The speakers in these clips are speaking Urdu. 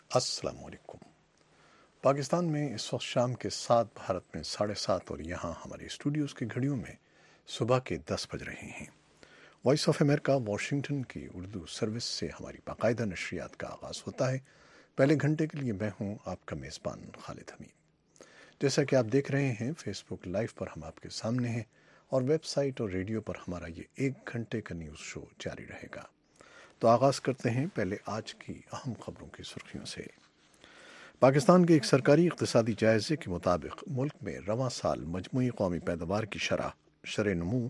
السلام علیکم۔ پاکستان میں اس وقت شام کے 7، بھارت میں 7:30 اور یہاں ہمارے اسٹوڈیوز کی گھڑیوں میں صبح کے 10 بج رہے ہیں۔ وائس آف امریکہ واشنگٹن کی اردو سروس سے ہماری باقاعدہ نشریات کا آغاز ہوتا ہے۔ پہلے گھنٹے کے لیے میں ہوں آپ کا میزبان خالد حمید۔ جیسا کہ آپ دیکھ رہے ہیں فیس بک لائیو پر ہم آپ کے سامنے ہیں، اور ویب سائٹ اور ریڈیو پر ہمارا یہ 1 گھنٹے کا نیوز شو جاری رہے گا۔ تو آغاز کرتے ہیں پہلے آج کی اہم خبروں کی سرخیوں سے۔ پاکستان کے ایک سرکاری اقتصادی جائزے کے مطابق ملک میں رواں سال مجموعی قومی پیداوار کی شرح نمو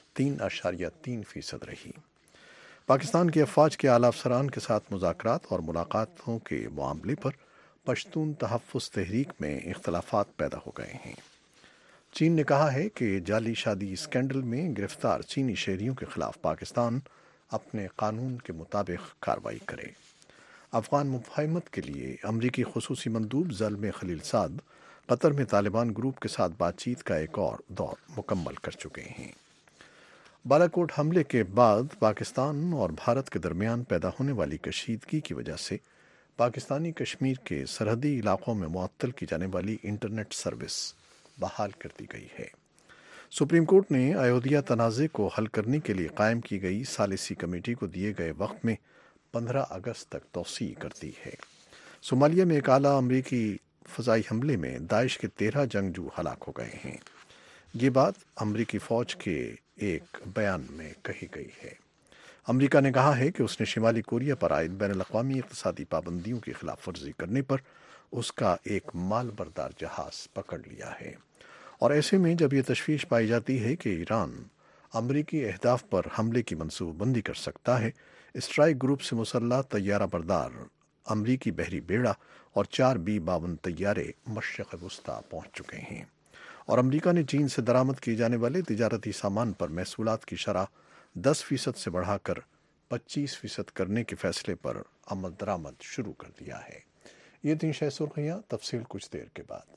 3.3% رہی۔ پاکستان کے افواج کے اعلیٰ افسران کے ساتھ مذاکرات اور ملاقاتوں کے معاملے پر پشتون تحفظ تحریک میں اختلافات پیدا ہو گئے ہیں۔ چین نے کہا ہے کہ جعلی شادی اسکینڈل میں گرفتار چینی شہریوں کے خلاف پاکستان اپنے قانون کے مطابق کارروائی کرے۔ افغان مفاہمت کے لیے امریکی خصوصی مندوب زلمے خلیل سعد قطر میں طالبان گروپ کے ساتھ بات چیت کا ایک اور دور مکمل کر چکے ہیں۔ بالاکوٹ حملے کے بعد پاکستان اور بھارت کے درمیان پیدا ہونے والی کشیدگی کی وجہ سے پاکستانی کشمیر کے سرحدی علاقوں میں معطل کی جانے والی انٹرنیٹ سروس بحال کر دی گئی ہے۔ سپریم کورٹ نے ایودھیا تنازع کو حل کرنے کے لیے قائم کی گئی ثالثی کمیٹی کو دیے گئے وقت میں 15 اگست تک توسیع کر دی ہے۔ صومالیہ میں ایک اعلیٰ امریکی فضائی حملے میں داعش کے 13 جنگجو ہلاک ہو گئے ہیں۔ یہ بات امریکی فوج کے ایک بیان میں کہی گئی ہے۔ امریکہ نے کہا ہے کہ اس نے شمالی کوریا پر عائد بین الاقوامی اقتصادی پابندیوں کی خلاف ورزی کرنے پر اس کا ایک مال بردار جہاز پکڑ لیا ہے، اور ایسے میں جب یہ تشویش پائی جاتی ہے کہ ایران امریکی اہداف پر حملے کی منصوبہ بندی کر سکتا ہے، اسٹرائک گروپ سے مسلح طیارہ بردار امریکی بحری بیڑا اور 4 B-52 طیارے مشرق وسطیٰ پہنچ چکے ہیں، اور امریکہ نے چین سے درآمد کیے جانے والے تجارتی سامان پر محصولات کی شرح 10% سے بڑھا کر 25% کرنے کے فیصلے پر عمل درآمد شروع کر دیا ہے۔ یہ تھیں شہ سرخیاں، تفصیل کچھ دیر کے بعد۔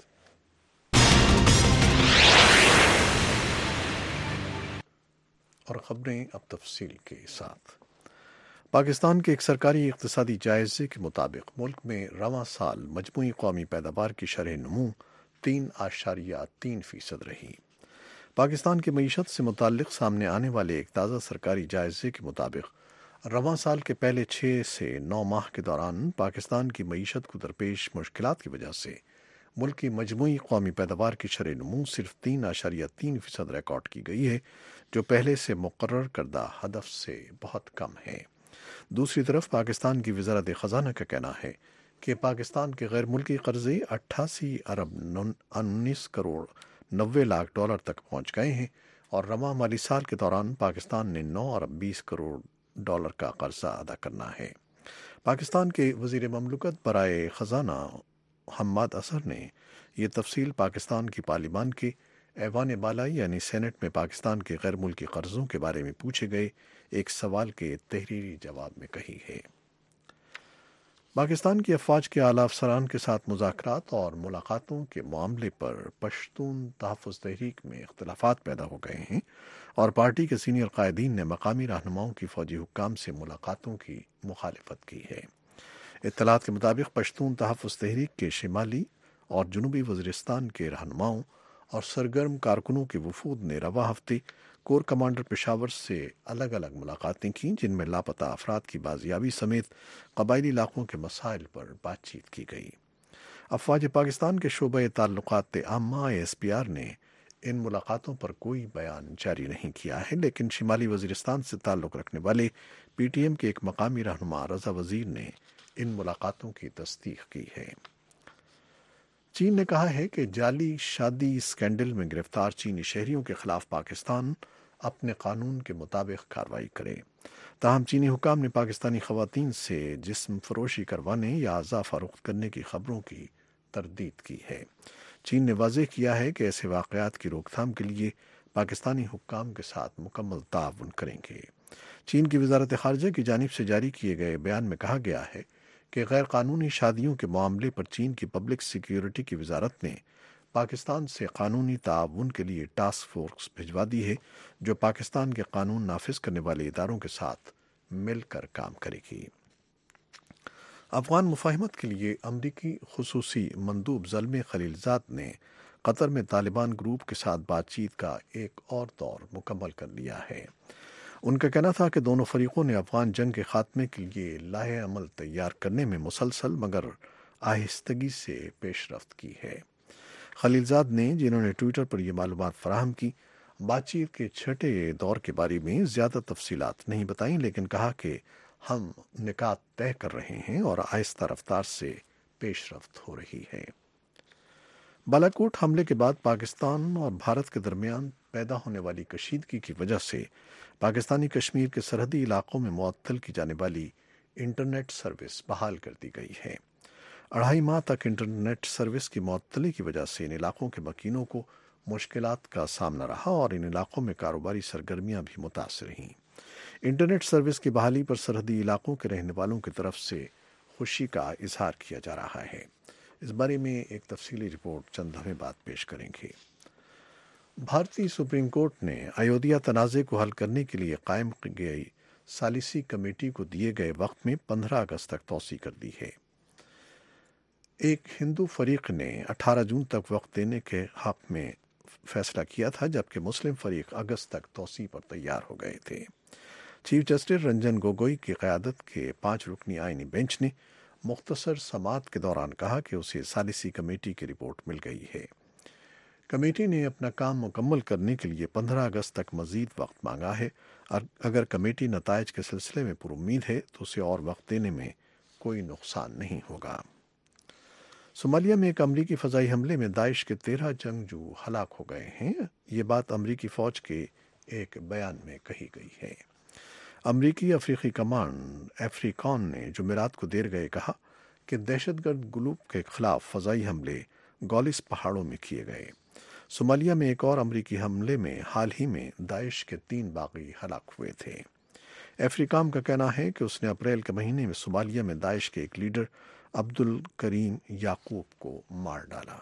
اور خبریں اب تفصیل کے ساتھ۔ پاکستان کے ایک سرکاری اقتصادی جائزے کے مطابق ملک میں رواں سال مجموعی قومی پیداوار کی شرح نمو 3.3% رہی۔ پاکستان کی معیشت سے متعلق سامنے آنے والے ایک تازہ سرکاری جائزے کے مطابق رواں سال کے پہلے 6 سے 9 ماہ کے دوران پاکستان کی معیشت کو درپیش مشکلات کی وجہ سے ملک کی مجموعی قومی پیداوار کی شرح نمو صرف 3.3% ریکارڈ کی گئی ہے، جو پہلے سے مقرر کردہ ہدف سے بہت کم ہے۔ دوسری طرف پاکستان کی وزارت خزانہ کا کہنا ہے کہ پاکستان کے غیر ملکی قرضے 88 ارب 19 کروڑ 90 لاکھ ڈالر تک پہنچ گئے ہیں، اور رواں مالی سال کے دوران پاکستان نے 9 ارب 20 کروڑ ڈالر کا قرضہ ادا کرنا ہے۔ پاکستان کے وزیر مملکت برائے خزانہ حماد اظہر نے یہ تفصیل پاکستان کی پارلیمان کے ایوان بالائی یعنی سینٹ میں پاکستان کے غیر ملکی قرضوں کے بارے میں پوچھے گئے ایک سوال کے تحریری جواب میں کہی ہے۔ پاکستان کی افواج کے اعلیٰ افسران کے ساتھ مذاکرات اور ملاقاتوں کے معاملے پر پشتون تحفظ تحریک میں اختلافات پیدا ہو گئے ہیں، اور پارٹی کے سینئر قائدین نے مقامی رہنماؤں کی فوجی حکام سے ملاقاتوں کی مخالفت کی ہے۔ اطلاعات کے مطابق پشتون تحفظ تحریک کے شمالی اور جنوبی وزیرستان کے رہنماؤں اور سرگرم کارکنوں کے وفود نے رواں ہفتے کور کمانڈر پشاور سے الگ الگ ملاقاتیں کیں، جن میں لاپتہ افراد کی بازیابی سمیت قبائلی علاقوں کے مسائل پر بات چیت کی گئی۔ افواج پاکستان کے شعبہ تعلقات عامہ ASPR نے ان ملاقاتوں پر کوئی بیان جاری نہیں کیا ہے، لیکن شمالی وزیرستان سے تعلق رکھنے والے PTM کے ایک مقامی رہنما رضا وزیر نے ان ملاقاتوں کی تصدیق کی ہے۔ چین نے کہا ہے کہ جعلی شادی اسکینڈل میں گرفتار چینی شہریوں کے خلاف پاکستان اپنے قانون کے مطابق کارروائی کرے۔ تاہم چینی حکام نے پاکستانی خواتین سے جسم فروشی کروانے یا اعضاء فروخت کرنے کی خبروں کی تردید کی ہے۔ چین نے واضح کیا ہے کہ ایسے واقعات کی روک تھام کے لیے پاکستانی حکام کے ساتھ مکمل تعاون کریں گے۔ چین کی وزارت خارجہ کی جانب سے جاری کیے گئے بیان میں کہا گیا ہے کہ غیر قانونی شادیوں کے معاملے پر چین کی پبلک سیکیورٹی کی وزارت نے پاکستان سے قانونی تعاون کے لیے ٹاسک فورس بھجوا دی ہے، جو پاکستان کے قانون نافذ کرنے والے اداروں کے ساتھ مل کر کام کرے گی۔ افغان مفاہمت کے لیے امریکی خصوصی مندوب زلمے خلیلزاد نے قطر میں طالبان گروپ کے ساتھ بات چیت کا ایک اور دور مکمل کر لیا ہے۔ ان کا کہنا تھا کہ دونوں فریقوں نے افغان جنگ کے خاتمے کے لیے لائحہ عمل تیار کرنے میں مسلسل مگر آہستگی سے پیش رفت کی ہے۔ خلیلزاد نے، جنہوں نے ٹویٹر پر یہ معلومات فراہم کی، بات چیت کے چھٹے دور کے بارے میں زیادہ تفصیلات نہیں بتائیں، لیکن کہا کہ ہم نکات طے کر رہے ہیں اور آہستہ رفتار سے پیش رفت ہو رہی ہے۔ بالاکوٹ حملے کے بعد پاکستان اور بھارت کے درمیان پیدا ہونے والی کشیدگی کی وجہ سے پاکستانی کشمیر کے سرحدی علاقوں میں معطل کی جانے والی انٹرنیٹ سروس بحال کر دی گئی ہے۔ 2.5 ماہ تک انٹرنیٹ سروس کی معطلی کی وجہ سے ان علاقوں کے مکینوں کو مشکلات کا سامنا رہا اور ان علاقوں میں کاروباری سرگرمیاں بھی متاثر رہیں۔ انٹرنیٹ سروس کی بحالی پر سرحدی علاقوں کے رہنے والوں کی طرف سے خوشی کا اظہار کیا جا رہا ہے۔ اس بارے میں ایک تفصیلی رپورٹ چند لمحے بعد پیش کریں گے۔ بھارتی سپریم کورٹ نے ایودھیا تنازع کو حل کرنے کے لیے قائم کی گئی ثالثی کمیٹی کو دیے گئے وقت میں 15 اگست تک توسیع کر دی ہے۔ ایک ہندو فریق نے 18 جون تک وقت دینے کے حق میں فیصلہ کیا تھا، جبکہ مسلم فریق اگست تک توسیع پر تیار ہو گئے تھے۔ چیف جسٹس رنجن گوگوئی کی قیادت کے 5 رکنی آئینی بینچ نے مختصر سماعت کے دوران کہا کہ اسے ثالثی کمیٹی کی رپورٹ مل گئی ہے۔ کمیٹی نے اپنا کام مکمل کرنے کے لیے 15 اگست تک مزید وقت مانگا ہے، اور اگر کمیٹی نتائج کے سلسلے میں پر امید ہے تو اسے اور وقت دینے میں کوئی نقصان نہیں ہوگا۔ صومالیہ میں ایک امریکی فضائی حملے میں داعش کے 13 جنگجو ہلاک ہو گئے ہیں۔ یہ بات امریکی فوج کے ایک بیان میں کہی گئی ہے۔ امریکی افریقی کمانڈ افریکان نے جمعرات کو دیر گئے کہا کہ دہشت گرد گروپ کے خلاف فضائی حملے گولس پہاڑوں میں کیے گئے۔ صومالیہ میں ایک اور امریکی حملے میں حال ہی میں داعش کے 3 باغی ہلاک ہوئے تھے۔ افریکام کا کہنا ہے کہ اس نے اپریل کے مہینے میں صومالیہ میں داعش کے ایک لیڈر عبد الکریم یعقوب کو مار ڈالا۔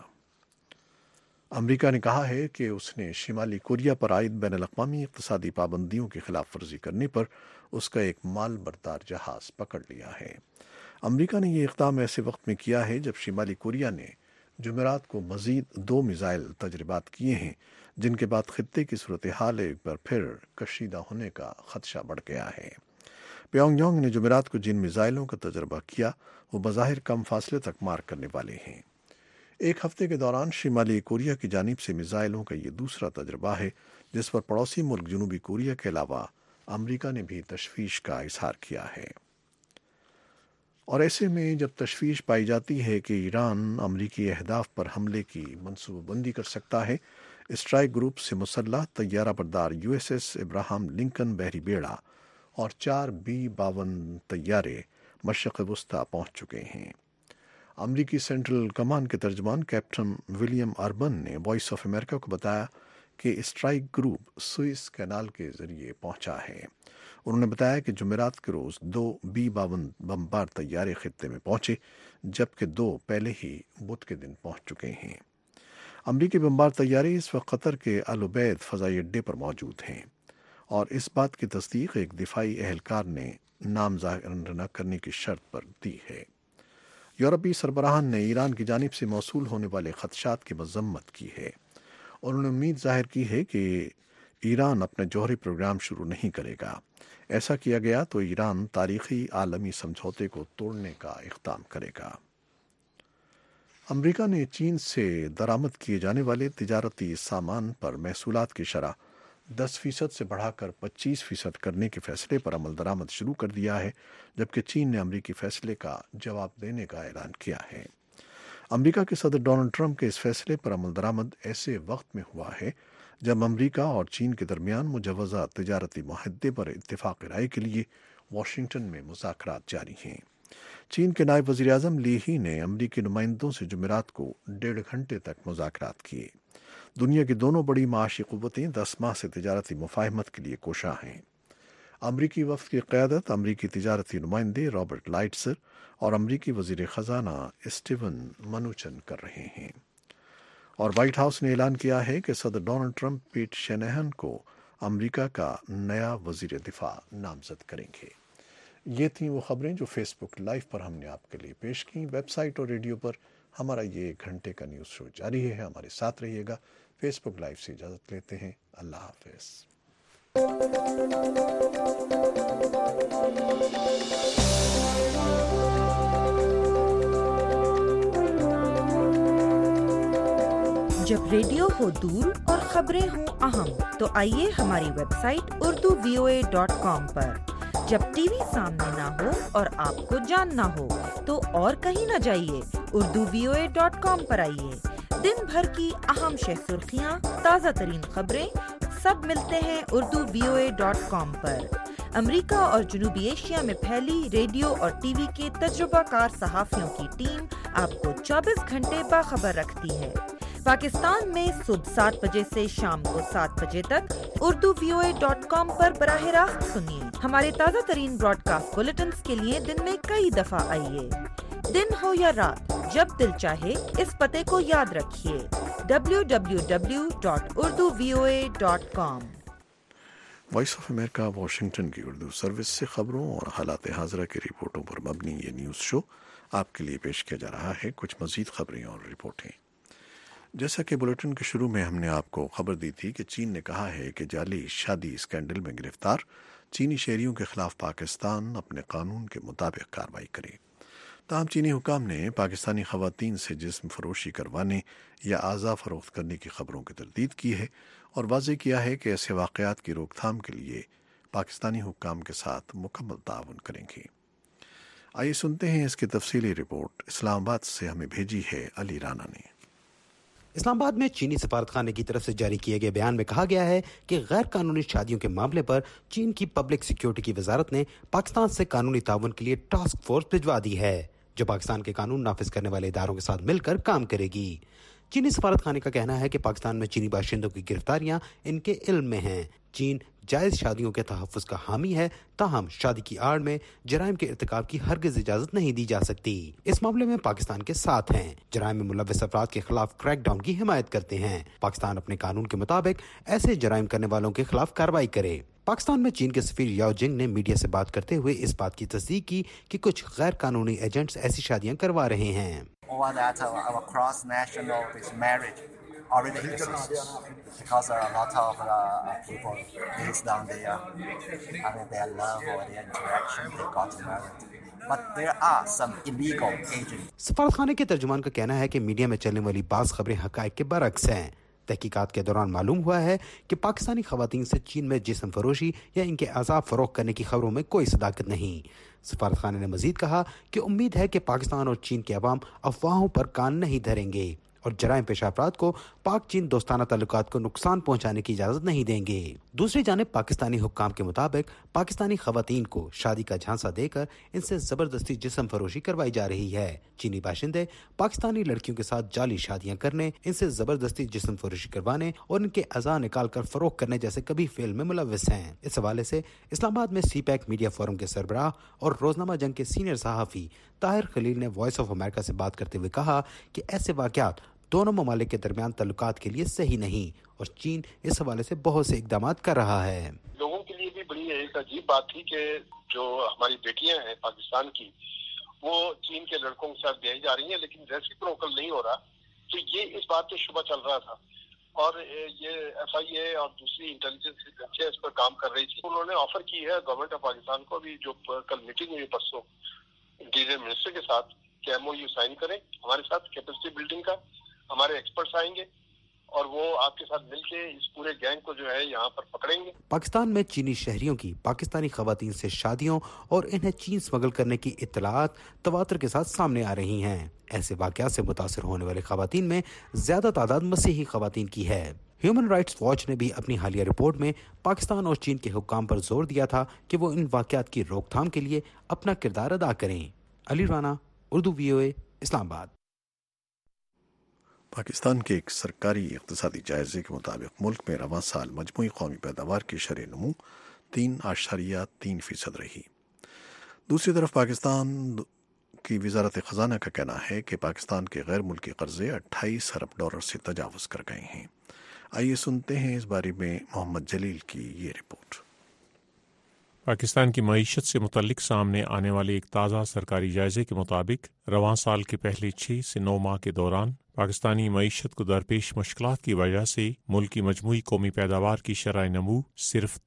امریکہ نے کہا ہے کہ اس نے شمالی کوریا پر عائد بین الاقوامی اقتصادی پابندیوں کی خلاف ورزی کرنے پر اس کا ایک مال بردار جہاز پکڑ لیا ہے۔ امریکہ نے یہ اقدام ایسے وقت میں کیا ہے جب شمالی کوریا نے جمعرات کو مزید 2 میزائل تجربات کیے ہیں، جن کے بعد خطے کی صورتحال ایک بار پھر کشیدہ ہونے کا خدشہ بڑھ گیا ہے۔ پیونگ یانگ نے جمعرات کو جن میزائلوں کا تجربہ کیا وہ بظاہر کم فاصلے تک مار کرنے والے ہیں۔ ایک ہفتے کے دوران شمالی کوریا کی جانب سے میزائلوں کا یہ دوسرا تجربہ ہے جس پر پڑوسی ملک جنوبی کوریا کے علاوہ امریکہ نے بھی تشویش کا اظہار کیا ہے۔ اور ایسے میں جب تشویش پائی جاتی ہے کہ ایران امریکی اہداف پر حملے کی منصوبہ بندی کر سکتا ہے، اسٹرائک گروپ سے مسلح طیارہ بردار USS ابراہم لنکن بحری بیڑا اور 4 B-52 طیارے مشرق وسطی پہنچ چکے ہیں۔ امریکی سینٹرل کمانڈ کے ترجمان کیپٹن ولیم اربن نے وائس آف امریکہ کو بتایا کہ اسٹرائک گروپ سوئس کینال کے ذریعے پہنچا ہے۔ انہوں نے بتایا کہ جمعرات کے روز 2 B-52 بمبار طیارے خطے میں پہنچے، جبکہ 2 پہلے ہی بدھ کے دن پہنچ چکے ہیں۔ امریکی بمبار طیارے اس وقت قطر کے العبید فضائی اڈے پر موجود ہیں، اور اس بات کی تصدیق ایک دفاعی اہلکار نے نام ظاہر نہ کرنے کی شرط پر دی ہے۔ یورپی سربراہان نے ایران کی جانب سے موصول ہونے والے خدشات کی مذمت کی ہے۔ انہوں نے امید ظاہر کی ہے کہ ایران اپنا جوہری پروگرام شروع نہیں کرے گا۔ ایسا کیا گیا تو ایران تاریخی عالمی سمجھوتے کو توڑنے کا اقدام کرے گا۔ امریکہ نے چین سے درآمد کیے جانے والے تجارتی سامان پر محصولات کی شرح 10% سے بڑھا کر 25% کرنے کے فیصلے پر عمل درآمد شروع کر دیا ہے، جبکہ چین نے امریکی فیصلے کا جواب دینے کا اعلان کیا ہے۔ امریکہ کے صدر ڈونلڈ ٹرمپ کے اس فیصلے پر عمل درآمد ایسے وقت میں ہوا ہے جب امریکہ اور چین کے درمیان مجوزہ تجارتی معاہدے پر اتفاق رائے کے لیے واشنگٹن میں مذاکرات جاری ہیں۔ چین کے نائب وزیر اعظم لی ہی نے امریکی نمائندوں سے جمعرات کو 1.5 گھنٹے تک مذاکرات کیے۔ دنیا کی دونوں بڑی معاشی قوتیں 10 ماہ سے تجارتی مفاہمت کے لیے کوشاں ہیں۔ امریکی وفد کی قیادت امریکی تجارتی نمائندے رابرٹ لائٹزر اور امریکی وزیر خزانہ اسٹیون منوچن کر رہے ہیں۔ اور وائٹ ہاؤس نے اعلان کیا ہے کہ صدر ڈونلڈ ٹرمپ پیٹ شینہن کو امریکہ کا نیا وزیر دفاع نامزد کریں گے۔ یہ تھیں وہ خبریں جو فیس بک لائیو پر ہم نے آپ کے لیے پیش کیں. ویب سائٹ اور ریڈیو پر ہمارا یہ 1 گھنٹے کا نیوز شو جاری ہے. ہمارے ساتھ رہیے گا. فیس بک لائیو سے اجازت لیتے ہیں. اللہ حافظ. جب ریڈیو ہو دور اور خبریں ہوں اہم تو آئیے ہماری ویب سائٹ urduvoa.com پر. جب ٹی وی سامنے نہ ہو اور آپ کو جاننا ہو تو اور کہیں نہ جائیے, urduvoa.com پر آئیے. دن بھر کی اہم شہ سرخیاں, تازہ ترین خبریں سب ملتے ہیں urduvoa.com پر. امریکہ اور جنوبی ایشیا میں پھیلی ریڈیو اور ٹی وی کے تجربہ کار صحافیوں کی ٹیم آپ کو 24 گھنٹے باخبر رکھتی ہے. پاکستان میں صبح 7 بجے سے شام کو 7 بجے تک urduvoa.com پر براہ راست سنیے. ہمارے تازہ ترین براڈ کاسٹ بلیٹنز کے لیے دن میں کئی دفعہ آئیے. دن ہو یا رات, جب دل چاہے اس پتے کو یاد رکھیے, www.urduvoa.com. Voice of America Washington کی اردو سروس سے خبروں اور حالات حاضرہ کی رپورٹوں پر مبنی یہ نیوز شو آپ کے لیے پیش کیا جا رہا ہے. کچھ مزید خبریں اور رپورٹیں. جیسا کہ بلیٹن کے شروع میں ہم نے آپ کو خبر دی تھی کہ چین نے کہا ہے کہ جعلی شادی اسکینڈل میں گرفتار چینی شہریوں کے خلاف پاکستان اپنے قانون کے مطابق کارروائی کرے. تاہم چینی حکام نے پاکستانی خواتین سے جسم فروشی کروانے یا اعضاء فروخت کرنے کی خبروں کی تردید کی ہے اور واضح کیا ہے کہ ایسے واقعات کی روک تھام کے لیے پاکستانی حکام کے ساتھ مکمل تعاون کریں گے. آئیے سنتے ہیں اس کی تفصیلی رپورٹ. اسلام آباد سے ہمیں بھیجی ہے علی رانا نے. اسلام آباد میں چینی سفارتخانے کی طرف سے جاری کیے گئے بیان میں کہا گیا ہے کہ غیر قانونی شادیوں کے معاملے پر چین کی پبلک سیکیورٹی کی وزارت نے پاکستان سے قانونی تعاون کے لیے ٹاسک فورس بھجوا دی ہے جو پاکستان کے قانون نافذ کرنے والے اداروں کے ساتھ مل کر کام کرے گی. چینی سفارتخانے کا کہنا ہے کہ پاکستان میں چینی باشندوں کی گرفتاریاں ان کے علم میں ہیں. چین جائز شادیوں کے تحفظ کا حامی ہے, تاہم شادی کی آڑ میں جرائم کے ارتکاب کی ہرگز اجازت نہیں دی جا سکتی. اس معاملے میں پاکستان کے ساتھ ہیں. جرائم میں ملوث افراد کے خلاف کریک ڈاؤن کی حمایت کرتے ہیں. پاکستان اپنے قانون کے مطابق ایسے جرائم کرنے والوں کے خلاف کارروائی کرے. پاکستان میں چین کے سفیر یاو جنگ نے میڈیا سے بات کرتے ہوئے اس بات کی تصدیق کی کہ کچھ غیر قانونی ایجنٹس ایسی شادیاں کروا رہے ہیں. already exists because a lot of people based on their, their love or their interaction, they got married. But there are some illegal agents. سفارتخانے کے ترجمان کا کہنا ہے کہ میڈیا میں چلنے والی بعض خبریں حقائق کے برعکس ہیں. تحقیقات کے دوران معلوم ہوا ہے کہ پاکستانی خواتین سے چین میں جسم فروشی یا ان کے اعضاء فروخت کرنے کی خبروں میں کوئی صداقت نہیں. سفارتخانے نے مزید کہا کہ امید ہے کہ پاکستان اور چین کے عوام افواہوں پر کان نہیں دھریں گے اور جرائم پیشہ افراد کو پاک چین دوستانہ تعلقات کو نقصان پہنچانے کی اجازت نہیں دیں گے. دوسری جانب پاکستانی حکام کے مطابق پاکستانی خواتین کو شادی کا جھانسا دے کر ان سے زبردستی جسم فروشی کروائی جا رہی ہے. چینی باشندے پاکستانی لڑکیوں کے ساتھ جعلی شادیاں کرنے, ان سے زبردستی جسم فروشی کروانے اور ان کے اعضاء نکال کر فروخت کرنے جیسے کبھی فعل میں ملوث ہیں. اس حوالے سے اسلام آباد میں سی پیک میڈیا فورم کے سربراہ اور روزنامہ جنگ کے سینئر صحافی طاہر خلیل نے وائس آف امریکہ سے بات کرتے ہوئے کہا کہ ایسے واقعات دونوں ممالک کے درمیان تعلقات کے لیے صحیح نہیں اور چین اس حوالے سے بہت سے اقدامات کر رہا ہے. لوگوں کے لیے بھی بڑی ایک عجیب بات تھی کہ جو ہماری بیٹیاں ہیں پاکستان کی وہ چین کے لڑکوں کے ساتھ بیائی جا رہی ہیں لیکن ریسیپروکل نہیں ہو رہا. تو یہ اس بات پہ شبہ چل رہا تھا اور یہ ایف آئی اے اور دوسری انٹیلیجنس ایجنسیاں اس پر کام کر رہی تھی. انہوں نے آفر کی ہے گورنمنٹ آف پاکستان کو بھی, جو کل میٹنگ ہوئی پرسوں انٹیریئر منسٹر کے ساتھ, کہ ایم او یو سائن کریں ہمارے ساتھ کیپیسٹی بلڈنگ کا. ہمارے ایکسپرٹس آئیں گے اور وہ آپ کے ساتھ مل کے اس پورے گینگ کو جو ہے یہاں پر پکڑیں گے. پاکستان میں چینی شہریوں کی پاکستانی خواتین سے شادیوں اور انہیں چین سمگل کرنے کی اطلاعات تواتر کے ساتھ سامنے آ رہی ہیں. ایسے واقعات سے متاثر ہونے والے خواتین میں زیادہ تعداد مسیحی خواتین کی ہے. ہیومن رائٹس واچ نے بھی اپنی حالیہ رپورٹ میں پاکستان اور چین کے حکام پر زور دیا تھا کہ وہ ان واقعات کی روک تھام کے لیے اپنا کردار ادا کریں. علی رانا, اردو VOA, اسلام آباد. پاکستان کے ایک سرکاری اقتصادی جائزے کے مطابق ملک میں رواں سال مجموعی قومی پیداوار کی شرح نمو 3.3% رہی. دوسری طرف پاکستان کی وزارت خزانہ کا کہنا ہے کہ پاکستان کے غیر ملکی قرضے 28 ارب ڈالر سے تجاوز کر گئے ہیں. آئیے سنتے ہیں اس بارے میں محمد جلیل کی یہ رپورٹ. پاکستان کی معیشت سے متعلق سامنے آنے والے ایک تازہ سرکاری جائزے کے مطابق رواں سال کے پہلے 6 سے 9 ماہ کے دوران پاکستانی معیشت کو درپیش مشکلات کی وجہ سے ملک کی مجموعی قومی پیداوار کی شرح نمو صرف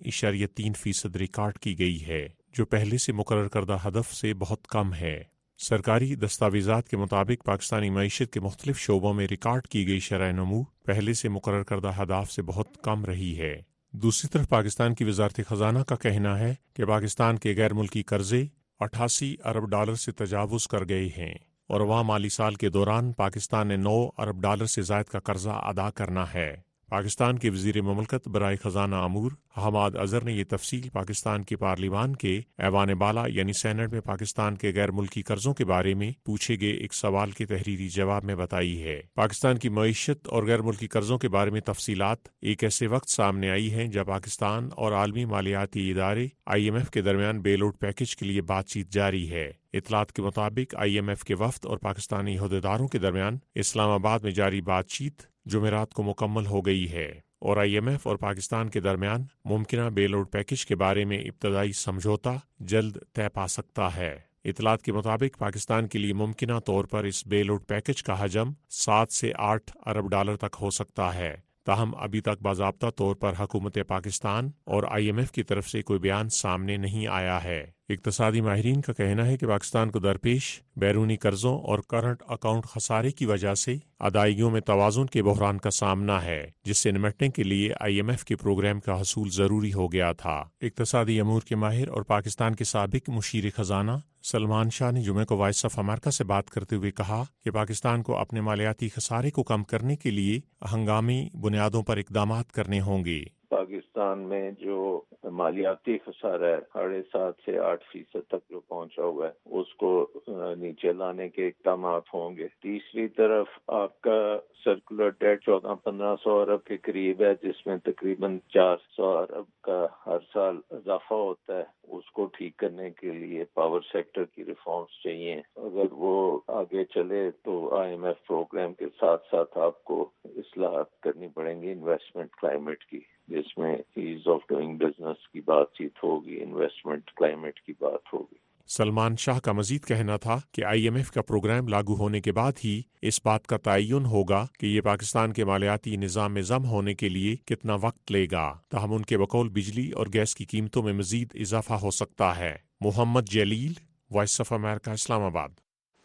3.3% ریکارڈ کی گئی ہے، جو پہلے سے مقرر کردہ ہدف سے بہت کم ہے۔ سرکاری دستاویزات کے مطابق پاکستانی معیشت کے مختلف شعبوں میں ریکارڈ کی گئی شرح نمو پہلے سے مقرر کردہ اہداف سے بہت کم رہی ہے۔ دوسری طرف پاکستان کی وزارت خزانہ کا کہنا ہے کہ پاکستان کے غیر ملکی قرضے 88 ارب ڈالر سے تجاوز کر گئے ہیں اور رواں مالی سال کے دوران پاکستان نے 9 ارب ڈالر سے زائد کا قرضہ ادا کرنا ہے۔ پاکستان کے وزیر مملکت برائے خزانہ امور حماد اظہر نے یہ تفصیل پاکستان کی پارلیمان کے ایوان بالا یعنی سینٹ میں پاکستان کے غیر ملکی قرضوں کے بارے میں پوچھے گئے ایک سوال کے تحریری جواب میں بتائی ہے۔ پاکستان کی معیشت اور غیر ملکی قرضوں کے بارے میں تفصیلات ایک ایسے وقت سامنے آئی ہیں جب پاکستان اور عالمی مالیاتی ادارے IMF کے درمیان بیل آؤٹ پیکج کے لیے بات چیت جاری ہے۔ اطلاعات کے مطابق IMF کے وفد اور پاکستانی عہدیداروں کے درمیان اسلام آباد میں جاری بات چیت جمعرات کو مکمل ہو گئی ہے اور IMF اور پاکستان کے درمیان ممکنہ بیل آؤٹ پیکج کے بارے میں ابتدائی سمجھوتا جلد طے پا سکتا ہے۔ اطلاعات کے مطابق پاکستان کے لیے ممکنہ طور پر اس بیل آؤٹ پیکج کا حجم 7 سے 8 ارب ڈالر تک ہو سکتا ہے، تاہم ابھی تک باضابطہ طور پر حکومت پاکستان اور IMF کی طرف سے کوئی بیان سامنے نہیں آیا ہے۔ اقتصادی ماہرین کا کہنا ہے کہ پاکستان کو درپیش بیرونی قرضوں اور کرنٹ اکاؤنٹ خسارے کی وجہ سے ادائیگیوں میں توازن کے بحران کا سامنا ہے، جس سے نمٹنے کے لیے IMF کے پروگرام کا حصول ضروری ہو گیا تھا۔ اقتصادی امور کے ماہر اور پاکستان کے سابق مشیر خزانہ سلمان شاہ نے جمعے کو وائس آف امریکہ سے بات کرتے ہوئے کہا کہ پاکستان کو اپنے مالیاتی خسارے کو کم کرنے کے لیے ہنگامی بنیادوں پر اقدامات کرنے ہوں گے۔ پاکستان میں جو مالیاتی خسارہ ہے 7.5 سے 8% تک جو پہنچا ہوا ہے اس کو نیچے لانے کے اقدامات ہوں گے۔ تیسری طرف آپ کا سرکولر ڈیٹ 1400-1500 ارب کے قریب ہے، جس میں تقریباً 400 ارب کا ہر سال اضافہ ہوتا ہے۔ اس کو ٹھیک کرنے کے لیے پاور سیکٹر کی ریفارمز چاہیے۔ اگر وہ آگے چلے تو IMF پروگرام کے ساتھ ساتھ آپ کو اصلاحات کرنی پڑیں گی انویسٹمنٹ کلائمیٹ کی، جس میں ایز آف ڈوئنگ بزنس کی بات چیت ہوگی، انویسٹمنٹ کلائمیٹ کی بات ہوگی۔ سلمان شاہ کا مزید کہنا تھا کہ IMF کا پروگرام لاگو ہونے کے بعد ہی اس بات کا تعین ہوگا کہ یہ پاکستان کے مالیاتی نظام میں ضم ہونے کے لیے کتنا وقت لے گا، تاہم ان کے بقول بجلی اور گیس کی قیمتوں میں مزید اضافہ ہو سکتا ہے۔ محمد جلیل، وائس آف امریکہ، اسلام آباد۔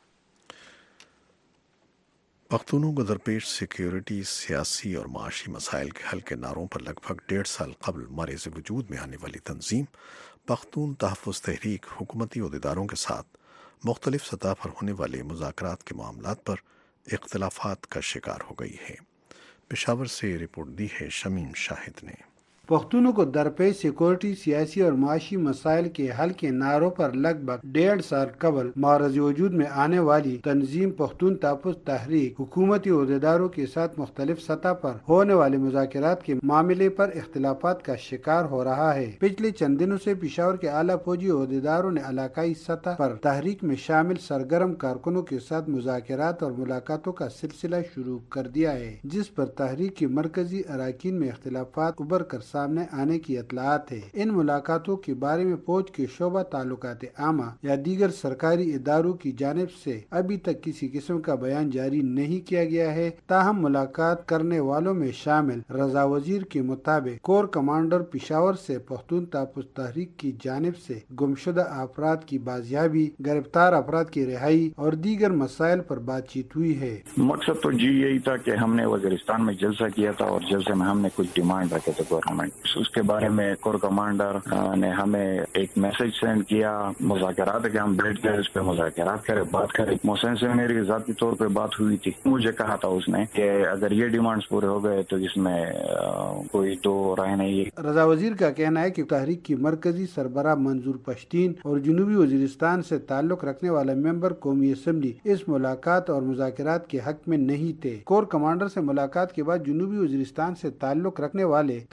پختونوں کو درپیش سیکیورٹی، سیاسی اور معاشی مسائل کے حل کے نعروں پر لگ بھگ 1.5 سال قبل مرز وجود میں آنے والی تنظیم پختون تحفظ تحریک حکومتی عہدیداروں کے ساتھ مختلف سطح پر ہونے والے مذاکرات کے معاملات پر اختلافات کا شکار ہو گئی ہے۔ پشاور سے رپورٹ دی ہے شمیم شاہد نے۔ پختونوں کو درپیش سیکورٹی، سیاسی اور معاشی مسائل کے حل کے نعروں پر لگ بھگ 1.5 سال قبل معرض وجود میں آنے والی تنظیم پختون تحفظ تحریک حکومتی عہدیداروں کے ساتھ مختلف سطح پر ہونے والے مذاکرات کے معاملے پر اختلافات کا شکار ہو رہا ہے۔ پچھلے چند دنوں سے پشاور کے اعلیٰ فوجی عہدیداروں نے علاقائی سطح پر تحریک میں شامل سرگرم کارکنوں کے ساتھ مذاکرات اور ملاقاتوں کا سلسلہ شروع کر دیا ہے، جس پر تحریک کے مرکزی اراکین میں اختلافات ابھر کر سامنے آنے کی اطلاعات ہے۔ ان ملاقاتوں کے بارے میں فوج کے شعبہ تعلقات عامہ یا دیگر سرکاری اداروں کی جانب سے ابھی تک کسی قسم کا بیان جاری نہیں کیا گیا ہے، تاہم ملاقات کرنے والوں میں شامل رضا وزیر کے مطابق کور کمانڈر پشاور سے پختون تحفظ تحریک کی جانب سے گمشدہ افراد کی بازیابی، گرفتار افراد کی رہائی اور دیگر مسائل پر بات چیت ہوئی ہے۔ مقصد تو یہی تھا کہ ہم نے وزیرستان میں جلسہ کیا تھا اور جلسے میں ہم نے کچھ ڈیمانڈ رکھے تھے گورنمنٹ، اس کے بارے میں کور کمانڈر نے ہمیں ایک میسج سینڈ کیا، مذاکرات کہ ہم بیٹھ کر اس پہ مذاکرات کریں، بات کریں۔ محسن سے میری ذاتی طور پہ بات ہوئی تھی، مجھے کہا تھا اس نے کہ اگر یہ ڈیمانڈز پورے ہو گئے تو اس میں کوئی دو رائے نہیں ہے۔ رضا وزیر کا کہنا ہے کہ تحریک کی مرکزی سربراہ منظور پشتین اور جنوبی وزیرستان سے تعلق رکھنے والا ممبر قومی اسمبلی اس ملاقات اور مذاکرات کے حق میں نہیں تھے۔ کور کمانڈر سے ملاقات کے بعد جنوبی وزیرستان سے تعلق رکھنے والے تحریک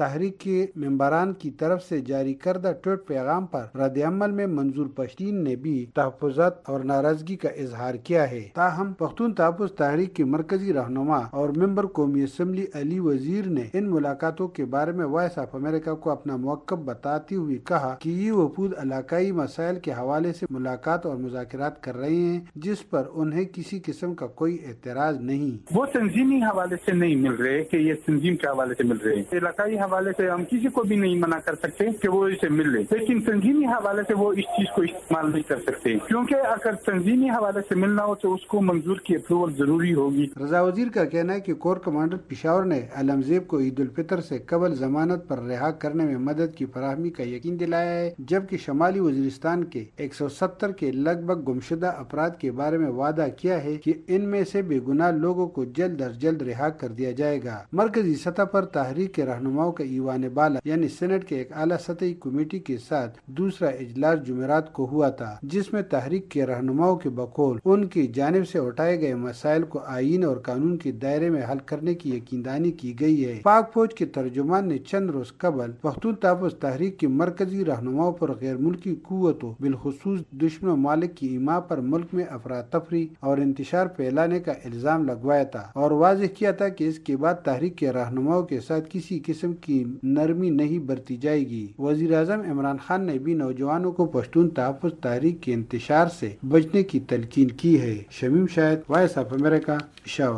کے ممبران کی طرف سے جاری کردہ ٹویٹ پیغام پر رد عمل میں منظور پشتین نے بھی تحفظات اور ناراضگی کا اظہار کیا ہے۔ تاہم پختون تحفظ تحریک کے مرکزی رہنما اور ممبر قومی اسمبلی علی وزیر نے ان ملاقاتوں کے بارے میں وائس آف امریکہ کو اپنا موقف بتاتے ہوئے کہا کہ یہ وفود علاقائی مسائل کے حوالے سے ملاقات اور مذاکرات کر رہے ہیں، جس پر انہیں کسی قسم کا کوئی اعتراض نہیں۔ وہ تنظیمی حوالے سے نہیں مل رہے کہ یہ تنظیم کے حوالے سے مل رہے ہیں، علاقائی حوالے سے ہم کسی کو بھی نہیں منع کر سکتے کہ وہ اسے مل لے، لیکن تنظیمی حوالے سے وہ اس چیز کو استعمال نہیں کر سکتے، کیونکہ اگر تنظیمی حوالے سے ملنا ہو تو اس کو منظور کی اپروول ضروری ہوگی۔ رضا وزیر کا کہنا ہے کہ کور کمانڈر پشاور نے علمزیب کو عید الفطر سے قبل ضمانت پر رہا کرنے میں مدد کی فراہمی کا یقین دلایا ہے، جبکہ شمالی وزیرستان کے 170 کے لگ بھگ گمشدہ افراد کے بارے میں وعدہ کیا ہے کہ ان میں سے بے گناہ لوگوں کو جلد از جلد رہا کر دیا جائے گا۔ مرکزی سطح پر تحریک کے رہنماؤں کا ایوان بالا یعنی سینٹ کے ایک اعلیٰ سطحی کمیٹی کے ساتھ دوسرا اجلاس جمعرات کو ہوا تھا، جس میں تحریک کے رہنماؤں کے بقول ان کی جانب سے اٹھائے گئے مسائل کو آئین اور قانون کے دائرے میں حل کرنے کی یقیندانی کی گئی ہے۔ پاک فوج کے ترجمان نے چند روز قبل پختون تحفظ تحریک کے مرکزی رہنماؤں پر غیر ملکی قوتوں بالخصوص دشمن ممالک کی ایما پر ملک میں افراتفری اور انتشار پھیلانے کا الزام لگوایا تھا اور واضح کیا تھا کہ اس کے بعد تحریک کے رہنماؤں کے ساتھ کسی قسم کی نرمی نہیں برتی جائے گی۔ وزیر اعظم عمران خان نے بھی نوجوانوں کو پشتون تحفظ تحریک کے انتشار سے بچنے کی تلقین کی ہے۔ Shamim Shahid, voice of America, Peshawar.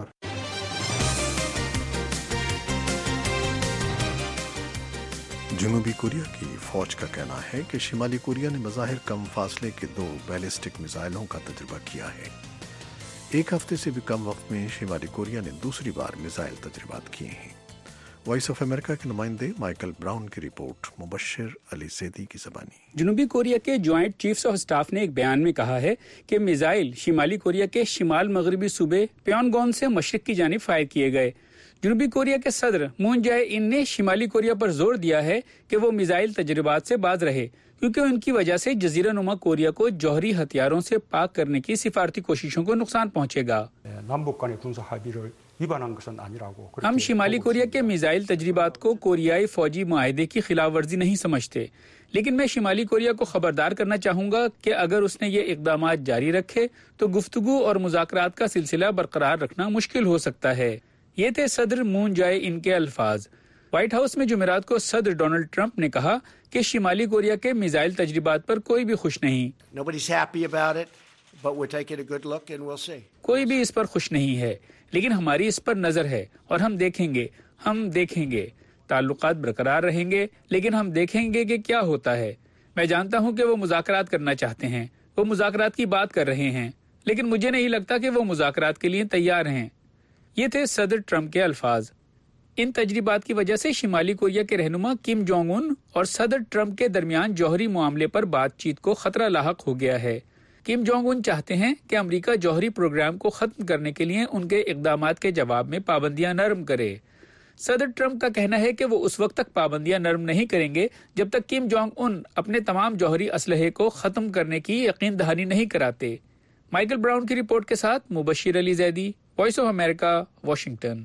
جنوبی کوریا کی فوج کا کہنا ہے کہ شمالی کوریا نے بظاہر کم فاصلے کے 2 بیلسٹک میزائلوں کا تجربہ کیا ہے۔ ایک ہفتے سے بھی کم وقت میں شمالی کوریا نے دوسری بار میزائل تجربات کیے ہیں۔ وائس آف امریکہ کے نمائندے مائیکل براؤن کی رپورٹ، مبشر علی زیدی کی زبانی۔ جنوبی کوریا کے جوائنٹ چیفز آف سٹاف نے ایک بیان میں کہا ہے کہ میزائل شمالی کوریا کے شمال مغربی صوبے پیونگونگ سے مشرق کی جانب فائر کیے گئے۔ جنوبی کوریا کے صدر مون جائے ان نے شمالی کوریا پر زور دیا ہے کہ وہ میزائل تجربات سے باز رہے، کیونکہ ان کی وجہ سے جزیرہ نما کوریا کو جوہری ہتھیاروں سے پاک کرنے کی سفارتی کوششوں کو نقصان پہنچے گا۔ ہم شمالی کوریا کے میزائل تجربات کو کوریائی فوجی معاہدے کی خلاف ورزی نہیں سمجھتے، لیکن میں شمالی کوریا کو خبردار کرنا چاہوں گا کہ اگر اس نے یہ اقدامات جاری رکھے تو گفتگو اور مذاکرات کا سلسلہ برقرار رکھنا مشکل ہو سکتا ہے۔ یہ تھے صدر مون جائے ان کے الفاظ۔ وائٹ ہاؤس میں جمعرات کو صدر ڈونلڈ ٹرمپ نے کہا کہ شمالی کوریا کے میزائل تجربات پر کوئی بھی خوش نہیں۔ کوئی بھی اس پر خوش نہیں ہے، لیکن ہماری اس پر نظر ہے اور ہم دیکھیں گے۔ تعلقات برقرار رہیں گے، لیکن ہم دیکھیں گے کہ کیا ہوتا ہے۔ میں جانتا ہوں کہ وہ مذاکرات کرنا چاہتے ہیں، وہ مذاکرات کی بات کر رہے ہیں، لیکن مجھے نہیں لگتا کہ وہ مذاکرات کے لیے تیار ہیں۔ یہ تھے صدر ٹرمپ کے الفاظ۔ ان تجربات کی وجہ سے شمالی کوریا کے رہنما کم جونگ ان اور صدر ٹرمپ کے درمیان جوہری معاملے پر بات چیت کو خطرہ لاحق ہو گیا ہے۔ کم جونگ ان چاہتے ہیں کہ امریکہ جوہری پروگرام کو ختم کرنے کے لیے ان کے اقدامات کے جواب میں پابندیاں نرم کرے۔ صدر ٹرمپ کا کہنا ہے کہ وہ اس وقت تک پابندیاں نرم نہیں کریں گے جب تک کم جونگ ان اپنے تمام جوہری اسلحے کو ختم کرنے کی یقین دہانی نہیں کراتے۔ مائیکل براؤن کی رپورٹ کے ساتھ Mubashir Ali Zaidi, voice of America, Washington.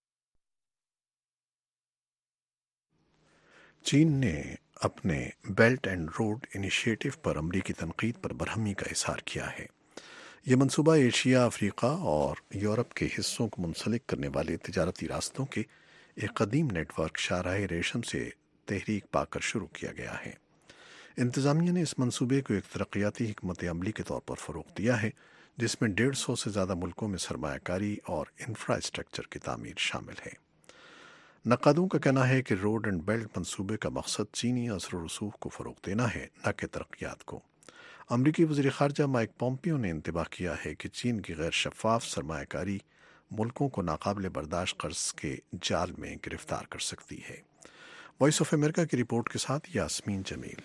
چین نے اپنے بیلٹ اینڈ روڈ انیشیٹو پر امریکی تنقید پر برہمی کا اظہار کیا ہے۔ یہ منصوبہ ایشیا، افریقہ اور یورپ کے حصوں کو منسلک کرنے والے تجارتی راستوں کے ایک قدیم نیٹ ورک شاہراہ ریشم سے تحریک پا کر شروع کیا گیا ہے۔ انتظامیہ نے اس منصوبے کو ایک ترقیاتی حکمت عملی کے طور پر فروغ دیا ہے، جس میں 150 سے زیادہ ملکوں میں سرمایہ کاری اور انفراسٹرکچر کی تعمیر شامل ہے۔ نقادوں کا کہنا ہے کہ روڈ اینڈ بیلٹ منصوبے کا مقصد چینی اثر و رسوخ کو فروغ دینا ہے، نہ کہ ترقیات کو۔ امریکی وزیر خارجہ مائک پومپیو نے انتباہ کیا ہے کہ چین کی غیر شفاف سرمایہ کاری ملکوں کو ناقابل برداشت قرض کے جال میں گرفتار کر سکتی ہے۔ وائس آف امریکہ کی رپورٹ کے ساتھ Yasmeen Jameel.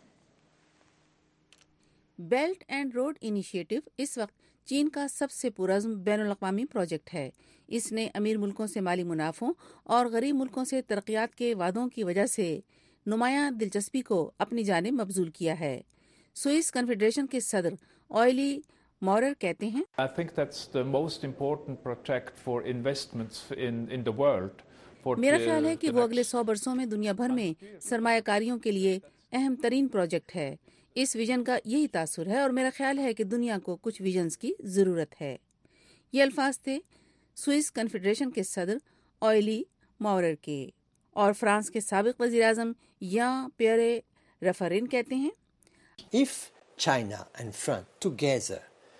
Belt and road initiative اس وقت چین کا سب سے پرعزم بین الاقوامی پروجیکٹ ہے۔ اس نے امیر ملکوں سے مالی منافعوں اور غریب ملکوں سے ترقیات کے وعدوں کی وجہ سے نمایاں دلچسپی کو اپنی جانب مبذول کیا ہے۔ سوئس کنفیڈریشن کے صدر آئلی مورر کہتے ہیں، I think that's the most important project for investments in the world میرا خیال ہے کہ وہ اگلے 100 برسوں میں دنیا بھر میں سرمایہ کاریوں کے لیے اہم ترین پروجیکٹ ہے۔ اس ویژن کا یہی تاثر ہے اور میرا خیال ہے کہ دنیا کو کچھ ویژنز کی ضرورت ہے۔ یہ الفاظ تھے سوئس کنفیڈریشن کے صدر آئلی ماورر کے، اور فرانس کے سابق وزیر اعظم یان پیئرے رفرین کہتے ہیں If China and France together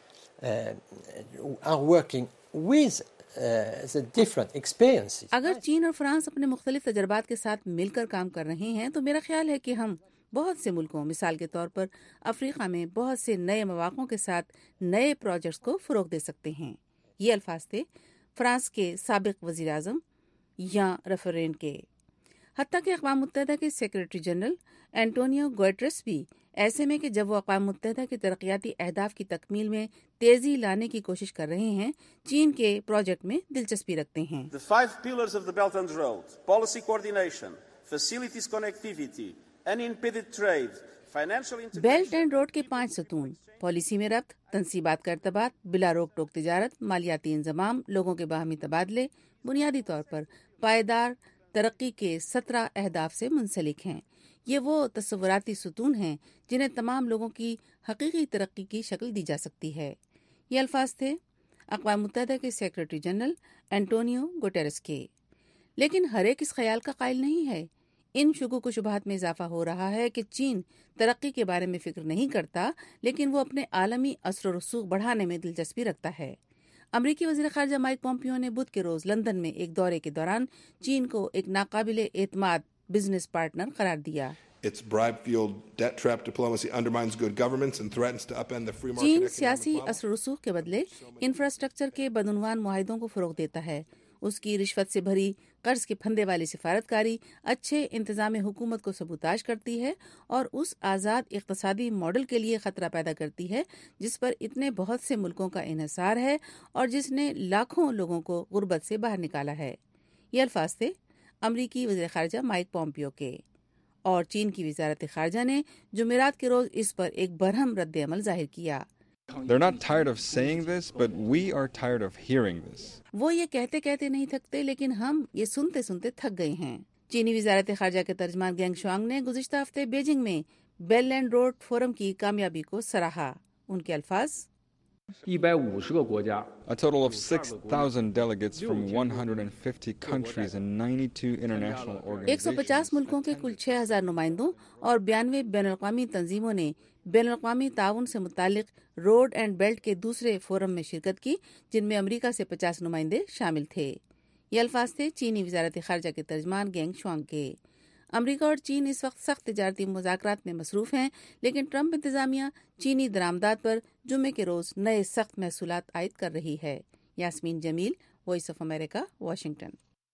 are working with the different experiences. اگر چین اور فرانس اپنے مختلف تجربات کے ساتھ مل کر کام کر رہے ہیں تو میرا خیال ہے کہ ہم بہت سے ملکوں، مثال کے طور پر افریقہ میں بہت سے نئے مواقعوں کے ساتھ نئے پروجیکٹس کو فروغ دے سکتے ہیں۔ یہ الفاظ تھے فرانس کے سابق وزیر اعظم یان رفرین کے۔ حتیٰ کہ اقوام متحدہ کے سیکریٹری جنرل اینٹونیو گوئٹرس بھی ایسے میں کہ جب وہ اقوام متحدہ کے ترقیاتی اہداف کی تکمیل میں تیزی لانے کی کوشش کر رہے ہیں، چین کے پروجیکٹ میں دلچسپی رکھتے ہیں۔ The 5 pillars of the Belt and Road: policy coordination, facilities connectivity, unimpeded trade, financial integration. Belt and road کے 5 ستون: پالیسی میں ربط، تنصیبات کا ارتباط، بلا روک ٹوک تجارت، مالیاتی انضمام، لوگوں کے باہمی تبادلے، بنیادی طور پر پائیدار ترقی کے 17 اہداف سے منسلک ہیں۔ یہ وہ تصوراتی ستون ہیں جنہیں تمام لوگوں کی حقیقی ترقی کی شکل دی جا سکتی ہے۔ یہ الفاظ تھے اقوام متحدہ کے سیکریٹری جنرل اینٹونیو گوٹیرس کے۔ لیکن ہر ایک اس خیال کا قائل نہیں ہے۔ ان شکوک و شبہات میں اضافہ ہو رہا ہے کہ چین ترقی کے بارے میں فکر نہیں کرتا، لیکن وہ اپنے عالمی اثر و رسوخ بڑھانے میں دلچسپی رکھتا ہے۔ امریکی وزیر خارجہ مائک پومپیو نے بدھ کے روز لندن میں ایک دورے کے دوران چین کو ایک ناقابل اعتماد بزنس پارٹنر قرار دیا۔ چین سیاسی اثر و رسوخ کے بدلے انفراسٹرکچر کے بدعنوان معاہدوں کو فروغ دیتا ہے۔ اس کی رشوت سے بھری قرض کے پھندے والی سفارتکاری اچھے انتظام حکومت کو سبوتاژ کرتی ہے اور اس آزاد اقتصادی ماڈل کے لیے خطرہ پیدا کرتی ہے جس پر اتنے بہت سے ملکوں کا انحصار ہے اور جس نے لاکھوں لوگوں کو غربت سے باہر نکالا ہے۔ یہ الفاظ تھے امریکی وزیر خارجہ مائک پومپیو کے، اور چین کی وزارت خارجہ نے جمعرات کے روز اس پر ایک برہم رد عمل ظاہر کیا۔ They're not tired of saying this, but we are tired of hearing this. وہ یہ کہتے کہتے نہیں تھکتے، لیکن ہم یہ سنتے سنتے تھک گئے ہیں۔ چینی وزارت خارجہ کے ترجمان گینگ شوانگ نے گزشتہ ہفتے بیجنگ میں بیل اینڈ روڈ فورم کی کامیابی کو سراہا۔ ان کے الفاظ: A total of 6,000 delegates from 150 countries and 92 international organizations. 150 ملکوں کے کل 6,000 نمائندوں اور 92 بین الاقوامی تنظیموں نے بین الاقوامی تعاون سے متعلق روڈ اینڈ بیلٹ کے دوسرے فورم میں شرکت کی، جن میں امریکہ سے 50 نمائندے شامل تھے۔ یہ الفاظ تھے چینی وزارت خارجہ کے ترجمان گینگ شوانگ کے۔ امریکہ اور چین اس وقت سخت تجارتی مذاکرات میں مصروف ہیں، لیکن ٹرمپ انتظامیہ چینی درآمدات پر جمعے کے روز نئے سخت محصولات عائد کر رہی ہے۔ Yasmeen Jameel, voice of America, Washington.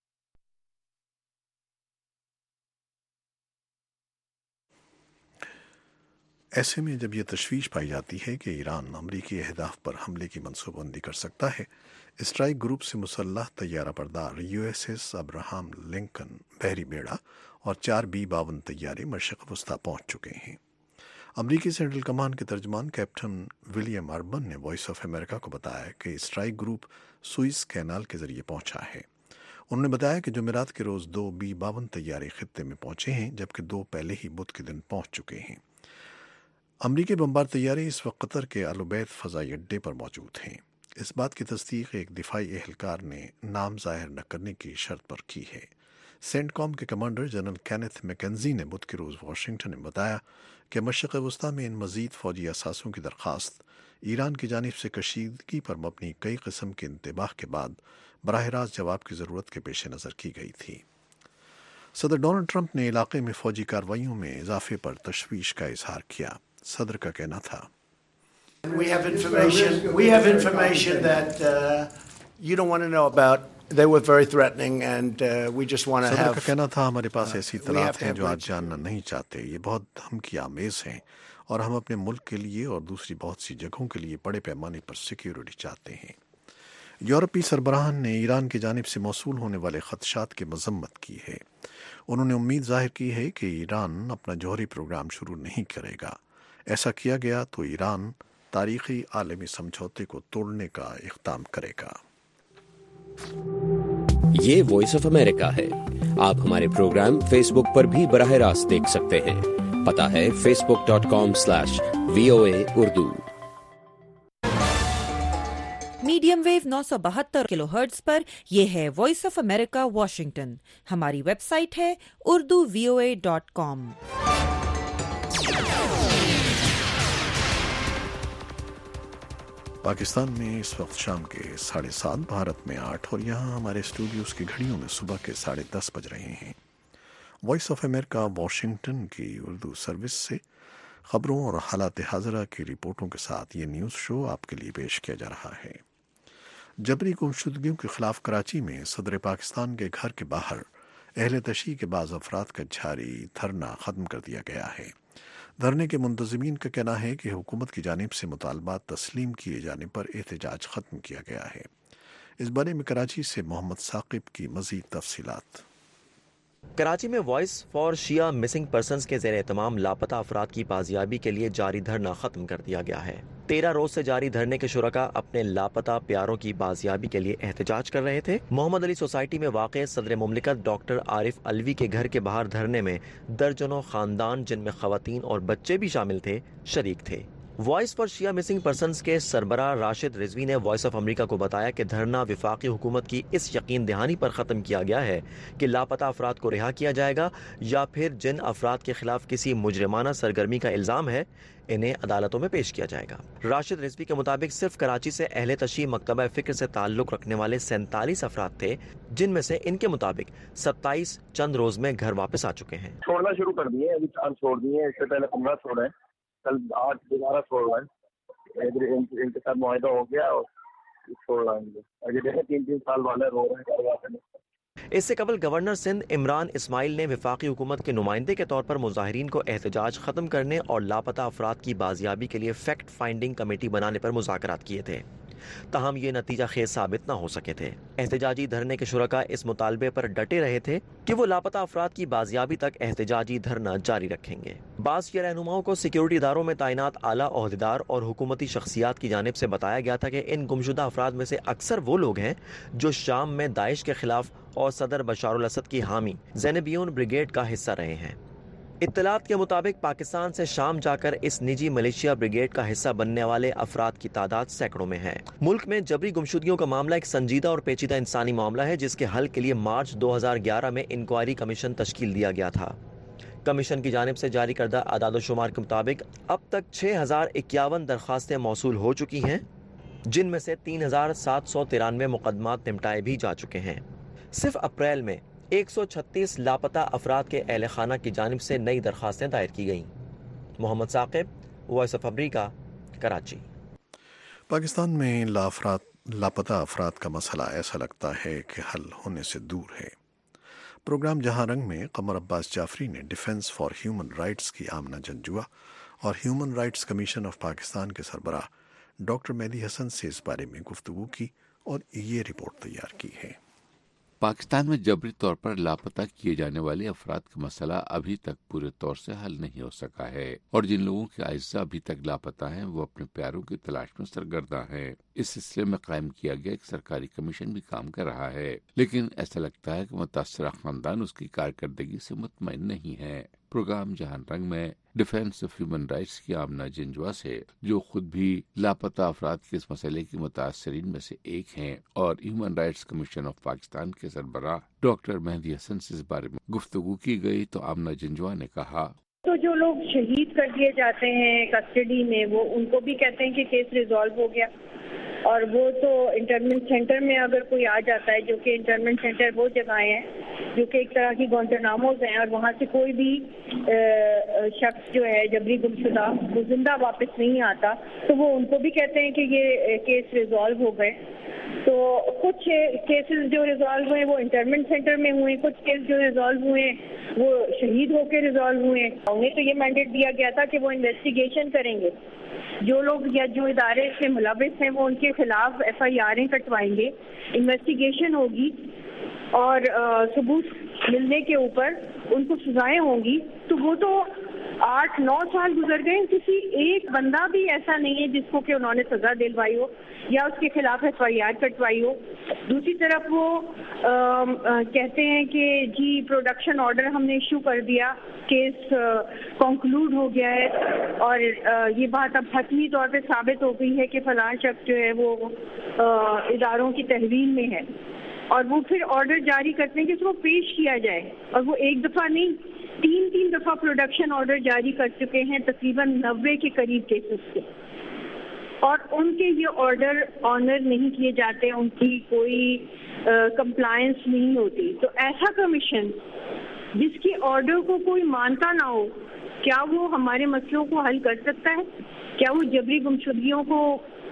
ایسے میں جب یہ تشویش پائی جاتی ہے کہ ایران امریکی اہداف پر حملے کی منصوبہ بندی کر سکتا ہے، اسٹرائک گروپ سے مسلح طیارہ بردار USS ابراہم لنکن بحری بیڑا اور 4 B-52 طیارے مشرق وسطیٰ پہنچ چکے ہیں۔ امریکی سینٹرل کمانڈ کے ترجمان کیپٹن ولیم اربن نے وائس آف امریکہ کو بتایا کہ اسٹرائک گروپ سوئس کینال کے ذریعے پہنچا ہے۔ انہوں نے بتایا کہ جمعرات کے روز 2 B-52 طیارے خطے میں پہنچے ہیں، جبکہ 2 پہلے ہی بدھ کے دن پہنچ چکے ہیں۔ امریکی بمبار طیارے اس وقت قطر کے العبید فضائی اڈے پر موجود ہیں۔ اس بات کی تصدیق ایک دفاعی اہلکار نے نام ظاہر نہ کرنے کی شرط پر کی ہے۔ سینٹ کام کے کمانڈر جنرل کینتھ میکنزی نے بدھ کے روز واشنگٹن میں بتایا کہ مشرق وسطیٰ میں ان مزید فوجی اثاثوں کی درخواست ایران کی جانب سے کشیدگی پر مبنی کئی قسم کے انتباہ کے بعد براہ راست جواب کی ضرورت کے پیش نظر کی گئی تھی۔ صدر ڈونلڈ ٹرمپ نے علاقے میں فوجی کارروائیوں میں اضافے پر تشویش کا اظہار کیا۔ صدر کا کہنا تھا: We have information that you don't want to know about. They were very threatening and we just want to have. صدر کا کہنا تھا ہمارے پاس ایسی اطلاعات ہیں جو آج جاننا نہیں چاہتے، یہ بہت دھمکی آمیز ہیں اور ہم اپنے ملک کے لیے اور دوسری بہت سی جگہوں کے لیے بڑے پیمانے پر سیکیورٹی چاہتے ہیں۔ یورپی سربراہان نے ایران کی جانب سے موصول ہونے والے خدشات کی مذمت کی ہے۔ انہوں نے امید ظاہر کی ہے کہ ایران اپنا جوہری پروگرام شروع نہیں کرے گا۔ ایسا کیا گیا تو ایران تاریخی عالمی سمجھوتے کو توڑنے کا اقدام کرے گا۔ یہ وائس آف امریکہ ہے۔ آپ ہمارے پروگرام فیس بک پر بھی براہ راست دیکھ سکتے ہیں۔ پتہ ہے facebook.com/VOA Urdu. Medium wave 972 kilohertz پر یہ ہے وائس آف امریکہ واشنگٹن۔ ہماری ویب سائٹ ہے urduvoa.com۔ پاکستان میں اس وقت شام کے 7:30، بھارت میں 8 اور یہاں ہمارے اسٹوڈیوز کی گھڑیوں میں صبح کے 10:30 بج رہے ہیں۔ وائس آف امریکہ واشنگٹن کی اردو سروس سے خبروں اور حالات حاضرہ کی رپورٹوں کے ساتھ یہ نیوز شو آپ کے لیے پیش کیا جا رہا ہے۔ جبری گمشدگیوں کے خلاف کراچی میں صدر پاکستان کے گھر کے باہر اہل تشیع کے بعض افراد کا جاری دھرنا ختم کر دیا گیا ہے۔ دھرنے کے منتظمین کا کہنا ہے کہ حکومت کی جانب سے مطالبات تسلیم کیے جانے پر احتجاج ختم کیا گیا ہے۔ اس بارے میں کراچی سے محمد ثاقب کی مزید تفصیلات۔ کراچی میں voice for Shia missing persons کے زیر اہتمام لاپتہ افراد کی بازیابی کے لیے جاری دھرنا ختم کر دیا گیا ہے۔ 13 روز سے جاری دھرنے کے شرکاء اپنے لاپتہ پیاروں کی بازیابی کے لیے احتجاج کر رہے تھے۔ محمد علی سوسائٹی میں واقع صدر مملکت ڈاکٹر عارف علوی کے گھر کے باہر دھرنے میں درجنوں خاندان، جن میں خواتین اور بچے بھی شامل تھے، شریک تھے۔ Voice for Shia missing persons کے سربراہ راشد رضوی نے وائس آف امریکہ کو بتایا کہ دھرنا وفاقی حکومت کی اس یقین دہانی پر ختم کیا گیا ہے کہ لاپتہ افراد کو رہا کیا جائے گا، یا پھر جن افراد کے خلاف کسی مجرمانہ سرگرمی کا الزام ہے انہیں عدالتوں میں پیش کیا جائے گا۔ راشد رضوی کے مطابق صرف کراچی سے اہل تشیع مکتبہ فکر سے تعلق رکھنے والے 47 افراد تھے، جن میں سے ان کے مطابق 27 چند روز میں گھر واپس آ چکے ہیں۔ چھوڑنا شروع کر دیے، ابھی 4 چھوڑ دیے، اس سے پہلے 15 چھوڑے، کل 8 دوبارہ چھوڑ رہے ہیں۔ ان کے ساتھ معاہدہ ہو گیا اور چھوڑ رہے ہیں۔ اگر دیکھیں 3 سال والے رو رہے ہیں۔ اس سے قبل گورنر سندھ عمران اسماعیل نے وفاقی حکومت کے نمائندے کے طور پر مظاہرین کو احتجاج ختم کرنے اور لاپتہ افراد کی بازیابی کے لیے فیکٹ فائنڈنگ کمیٹی بنانے پر مذاکرات کیے تھے، تاہم یہ نتیجہ خیز ثابت نہ ہو سکے تھے۔ احتجاجی دھرنے کے شرکاء اس مطالبے پر ڈٹے رہے تھے کہ وہ لاپتہ افراد کی بازیابی تک احتجاجی دھرنا جاری رکھیں گے۔ بعض شیعہ رہنماؤں کو سیکیورٹی اداروں میں تعینات اعلیٰ عہدیدار اور حکومتی شخصیات کی جانب سے بتایا گیا تھا کہ ان گمشدہ افراد میں سے اکثر وہ لوگ ہیں جو شام میں داعش کے خلاف اور صدر بشار الاسد کی حامی زینبیون بریگیڈ کا حصہ رہے ہیں۔ اطلاعات کے مطابق پاکستان سے شام جا کر اس نجی ملیشیا بریگیڈ کا حصہ بننے والے افراد کی تعداد سینکڑوں میں ہے۔ ملک میں جبری گمشدگیوں کا معاملہ ایک سنجیدہ اور پیچیدہ انسانی معاملہ ہے، جس کے حل کے لیے مارچ 2011 میں انکوائری کمیشن تشکیل دیا گیا تھا۔ کمیشن کی جانب سے جاری کردہ اعداد و شمار کے مطابق اب تک 6051 درخواستیں موصول ہو چکی ہیں، جن میں سے 3793 مقدمات نمٹائے بھی جا چکے ہیں۔ صرف اپریل میں 136 لاپتہ افراد کے اہل خانہ کی جانب سے نئی درخواستیں دائر کی گئیں۔ Muhammad Saqib, voice of America, Karachi. Pakistan میں لاپتہ افراد کا مسئلہ ایسا لگتا ہے کہ حل ہونے سے دور ہے۔ پروگرام جہاں رنگ میں قمر عباس جعفری نے ڈیفنس فار ہیومن رائٹس کی آمنہ جنجوعہ اور human rights commission of Pakistan کے سربراہ ڈاکٹر مہدی حسن سے اس بارے میں گفتگو کی اور یہ رپورٹ تیار کی ہے۔ پاکستان میں جبری طور پر لاپتہ کیے جانے والے افراد کا مسئلہ ابھی تک پورے طور سے حل نہیں ہو سکا ہے، اور جن لوگوں کے اعزاء ابھی تک لاپتہ ہیں وہ اپنے پیاروں کی تلاش میں سرگرداں ہیں۔ اس سلسلے میں قائم کیا گیا ایک سرکاری کمیشن بھی کام کر رہا ہے، لیکن ایسا لگتا ہے کہ متاثرہ خاندان اس کی کارکردگی سے مطمئن نہیں ہے۔ پروگرام جہاں رنگ میں ڈیفنس آف ہیومن رائٹس کی آمنہ جنجوعہ سے، جو خود بھی لاپتہ افراد کے اس مسئلے کی متاثرین میں سے ایک ہیں، اور human rights commission of Pakistan کے سربراہ ڈاکٹر مہدی حسن سے اس بارے میں گفتگو کی گئی تو آمنہ جنجوعہ نے کہا، تو جو لوگ شہید کر دیے جاتے ہیں کسٹڈی میں، وہ ان کو بھی کہتے ہیں کہ کیس ریزالو ہو گیا، اور وہ تو انٹرنمنٹ سینٹر میں اگر کوئی آ جاتا ہے، جو کہ انٹرنمنٹ سینٹر وہ جگہیں ہیں جو کہ ایک طرح کی گوانٹاناموز ہیں، اور وہاں سے کوئی بھی شخص جو ہے جبری گمشدہ وہ زندہ واپس نہیں آتا، تو وہ ان کو بھی کہتے ہیں کہ یہ کیس ریزالو ہو گئے۔ تو کچھ کیسز جو ریزالو ہوئے وہ انٹرنمنٹ سینٹر میں ہوئے، کچھ کیس جو ریزالو ہوئے وہ شہید ہو کے ریزالو ہوئے۔ انہیں تو یہ مینڈیٹ دیا گیا تھا کہ وہ انویسٹیگیشن کریں گے، جو لوگ یا جو ادارے سے ملوث ہیں وہ ان کے خلاف FIR کٹوائیں گے، انویسٹیگیشن ہوگی، اور ثبوت ملنے کے اوپر ان کو سزائیں ہوں گی۔ تو وہ تو 8-9 साल गुजर गए, किसी एक बंदा भी ऐसा नहीं है जिसको कि उन्होंने सजा दिलवाई हो या उसके खिलाफ FIR कटवाई हो। दूसरी तरफ वो कहते हैं कि जी प्रोडक्शन ऑर्डर हमने इशू कर दिया, केस कंक्लूड हो गया है और ये बात अब हतमी तौर पे साबित हो गई है कि फलां शख्स जो है वो इदारों की तहवील में है, और वो फिर ऑर्डर जारी करते हैं कि उसको पेश किया जाए, और वो एक दफ़ा नहीं 3 दफ़ा प्रोडक्शन ऑर्डर जारी कर चुके हैं तकरीबन 90 के करीब केसेस के, और उनके ये ऑर्डर ऑनर नहीं किए जाते, उनकी कोई कंप्लायंस नहीं होती। तो ऐसा कमीशन जिसकी ऑर्डर को कोई मानता ना हो, क्या वो हमारे मसलों को हल कर सकता है? क्या वो जबरी गुमशुदगियों को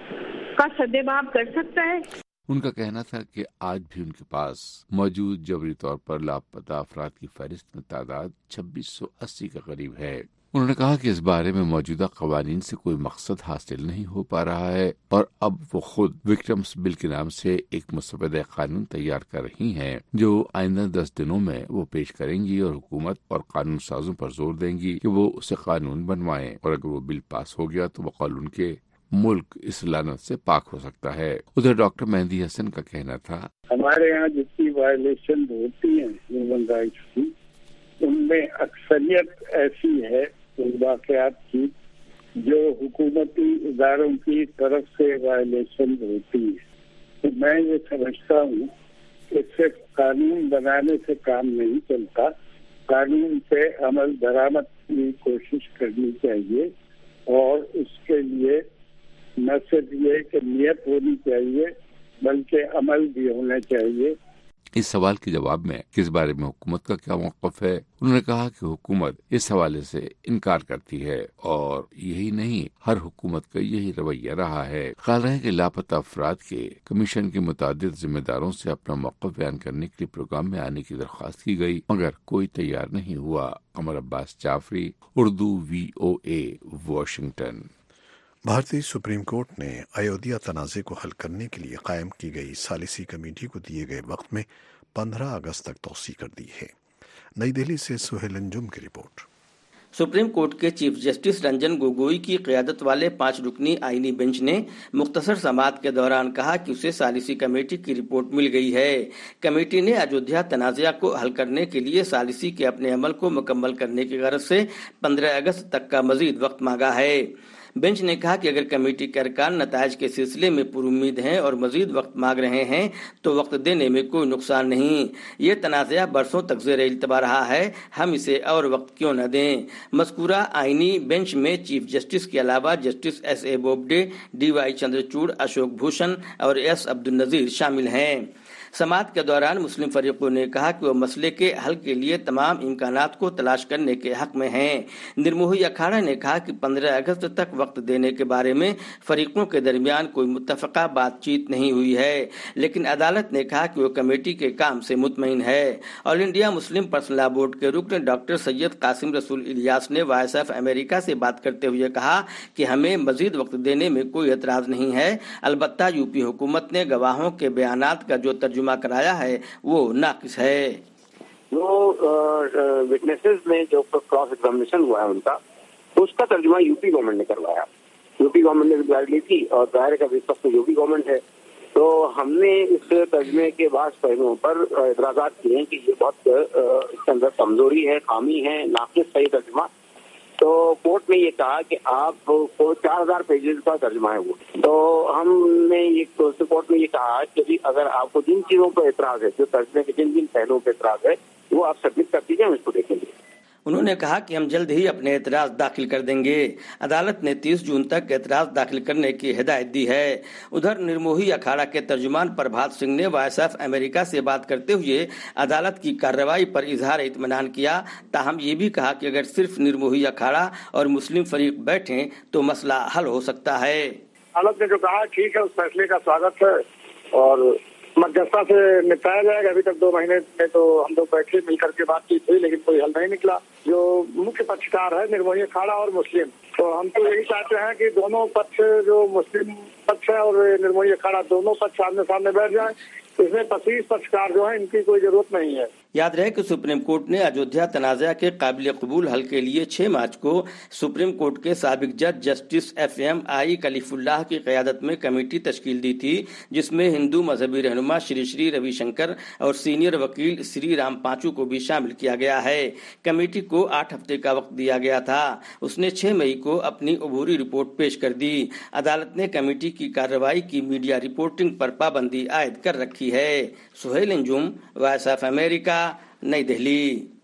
का सद्देबाब कर सकता है? उनका कहना था कि आज भी उनके पास मौजूद जबरी तौर पर लापता अफराद की फहरिस्त में तादाद 2680 के करीब है। उन्होंने कहा कि इस बारे में मौजूदा कवानीन से कोई मकसद हासिल नहीं हो पा रहा है और अब वो खुद विक्टिम्स बिल के नाम से एक मुसव्वदा कानून तैयार कर रही हैं जो आइंदा 10 दिनों में वो पेश करेंगी और हुकूमत और कानून साजों पर जोर देंगी कि वो उसे कानून बनवाएं, और अगर वो बिल पास हो गया तो वो कानून के मुल्क इस लानत से पाक हो सकता है। उधर डॉक्टर मेहंदी हसन का कहना था, हमारे यहाँ जितनी वायलेशन होती है ह्यूमन राइट्स की, उनमें अक्सरियत ऐसी है उन वाक़यात की जो हुकूमती इदारों की तरफ से वायलेशन होती है। तो मैं ये समझता हूँ कि सिर्फ कानून बनाने से काम नहीं चलता, कानून पे अमल दरामद की कोशिश करनी चाहिए, और उसके लिए न सिर्फ ये कि नियत होनी चाहिए बल्कि अमल भी होना चाहिए। इस सवाल के जवाब में किस बारे में हुकूमत का क्या मौक़िफ़ है, उन्होंने कहा कि हुकूमत इस हवाले से इनकार करती है और यही नहीं हर हुकूमत का यही रवैया रहा है। ख्याल है कि लापता अफराद के कमीशन के मुतादिद जिम्मेदारों से अपना मौक़िफ़ बयान करने के लिए प्रोग्राम में आने की दरख्वास्त की गई मगर कोई तैयार नहीं हुआ। Amar Abbas Jafri, Urdu VOA, Washington. भारतीय सुप्रीम कोर्ट ने अयोध्या तनाज़े को हल करने के लिए कायम की गई सालिसी कमेटी को दिए गए वक्त में 15 अगस्त तक तौसी कर दी है। नई दिल्ली से सुहेल अंजुम की रिपोर्ट। सुप्रीम कोर्ट के चीफ जस्टिस रंजन गोगोई की क़ियादत वाले 5 रुकनी आईनी बेंच ने मुख्तसर समाअत के दौरान कहा कि उसे सालिसी कमेटी की रिपोर्ट मिल गई है। कमेटी ने अयोध्या तनाज़ा को हल करने के लिए सालिसी के अपने अमल को मुकम्मल करने की गरज से 15 अगस्त तक का मजीद वक्त मांगा है। बेंच ने कहा कि अगर कमेटी के अरकान नताइज के सिलसिले में पुरुम्मीद हैं और मजीद वक्त मांग रहे हैं तो वक्त देने में कोई नुकसान नहीं। ये तनाज़ा बरसों तक ज़ेर इल्तवा रहा है, हम इसे और वक्त क्यों न दें। मज़कूरा आईनी बेंच में चीफ जस्टिस के अलावा justice SA Bobde, DY Chandrachud, Ashok Bhushan और S अब्दुल नज़ीर शामिल हैं। समाअत के दौरान मुस्लिम फरीकों ने कहा कि वो मसले के हल के लिए तमाम इम्कानात को तलाश करने के हक में हैं। निर्मोही अखाड़ा ने कहा कि 15 अगस्त तक वक्त देने के बारे में फरीकों के दरमियान कोई मुत्तफ़क़ा बातचीत नहीं हुई है, लेकिन अदालत ने कहा कि वो कमेटी के काम से मुतमईन है। All India Muslim personal law board के रुकन डॉक्टर सैयद कासिम रसूल इलियास ने वॉइस ऑफ अमेरिका से बात करते हुए कहा कि हमें मजीद वक्त देने में कोई एतराज़ नहीं है, अलबत्ता यूपी हुकूमत ने गवाहों के बयानात का जो तर्जुमा कराया है वो नाकिस है। जो विटनेसेस ने जो क्रॉस एग्जामिनेशन हुआ है उनका, उसका तर्जुमा यूपी गवर्नमेंट ने करवाया। यूपी गवर्नमेंट ने गाइड ली थी और दायरे का विश्वास तो यूपी गवर्नमेंट है, तो हमने इस तर्जुमे के बाद पहलुओं पर एतराज़ात किए हैं कि ये बहुत इसके अंदर कमजोरी है, खामी है, नाकिस है ये तर्जुमा। तो कोर्ट ने ये कहा कि आपको 4000 पेजेस का तर्जुमा है वो, तो हमने ये कोर्ट ने ये कहा कि अगर आपको जिन चीजों पर एतराज है, जो तर्जुमे के जिन जिन पहलुओं पर एतराज है, वो आप सबमिट कर दीजिए, हम इसको देखेंगे। उन्होंने कहा कि हम जल्द ही अपने एतराज दाखिल कर देंगे। अदालत ने 30 जून तक एतराज दाखिल करने की हिदायत दी है। उधर निर्मोही अखाड़ा के तर्जुमान प्रभात सिंह ने वॉइस ऑफ अमेरिका से बात करते हुए अदालत की कार्रवाई पर इजहार इत्मीनान किया, ताहम ये भी कहा कि अगर सिर्फ निर्मोही अखाड़ा और मुस्लिम फरीक बैठे तो मसला हल हो सकता है। अदालत ने जो कहा ठीक है, उस फैसले का स्वागत है और मध्यस्थता से निपटाया जाएगा। अभी तक 2 महीने में तो हम लोग बैठे मिलकर के बातचीत हुई, लेकिन कोई हल नहीं निकला। जो मुख्य पक्षकार है निर्मोही अखाड़ा और मुस्लिम, तो हम तो यही चाहते हैं कि दोनों पक्ष, जो मुस्लिम पक्ष है और निर्मोही अखाड़ा, दोनों पक्ष आमने सामने बैठ जाएं। इसमें 25 पक्षकार जो है, इनकी कोई जरूरत नहीं है। याद रहे कि सुप्रीम कोर्ट ने अयोध्या तनाज़ा के काबिल कबूल हल के लिए 6 मार्च को सुप्रीम कोर्ट के साबिक जज जस्टिस FM.I. कलीफुल्लाह की क़यादत में कमेटी तश्कील दी थी, जिसमें हिंदू मजहबी रहनुमा श्री श्री रविशंकर और सीनियर वकील श्री राम पांचू को भी शामिल किया गया है। कमेटी को 8 हफ्ते का वक्त दिया गया था। उसने 6 मई को अपनी अबूरी रिपोर्ट पेश कर दी। अदालत ने कमेटी की कार्रवाई की मीडिया रिपोर्टिंग पर पाबंदी आयद कर रखी है। Suhail Anjum, voice of America, नई दिल्ली।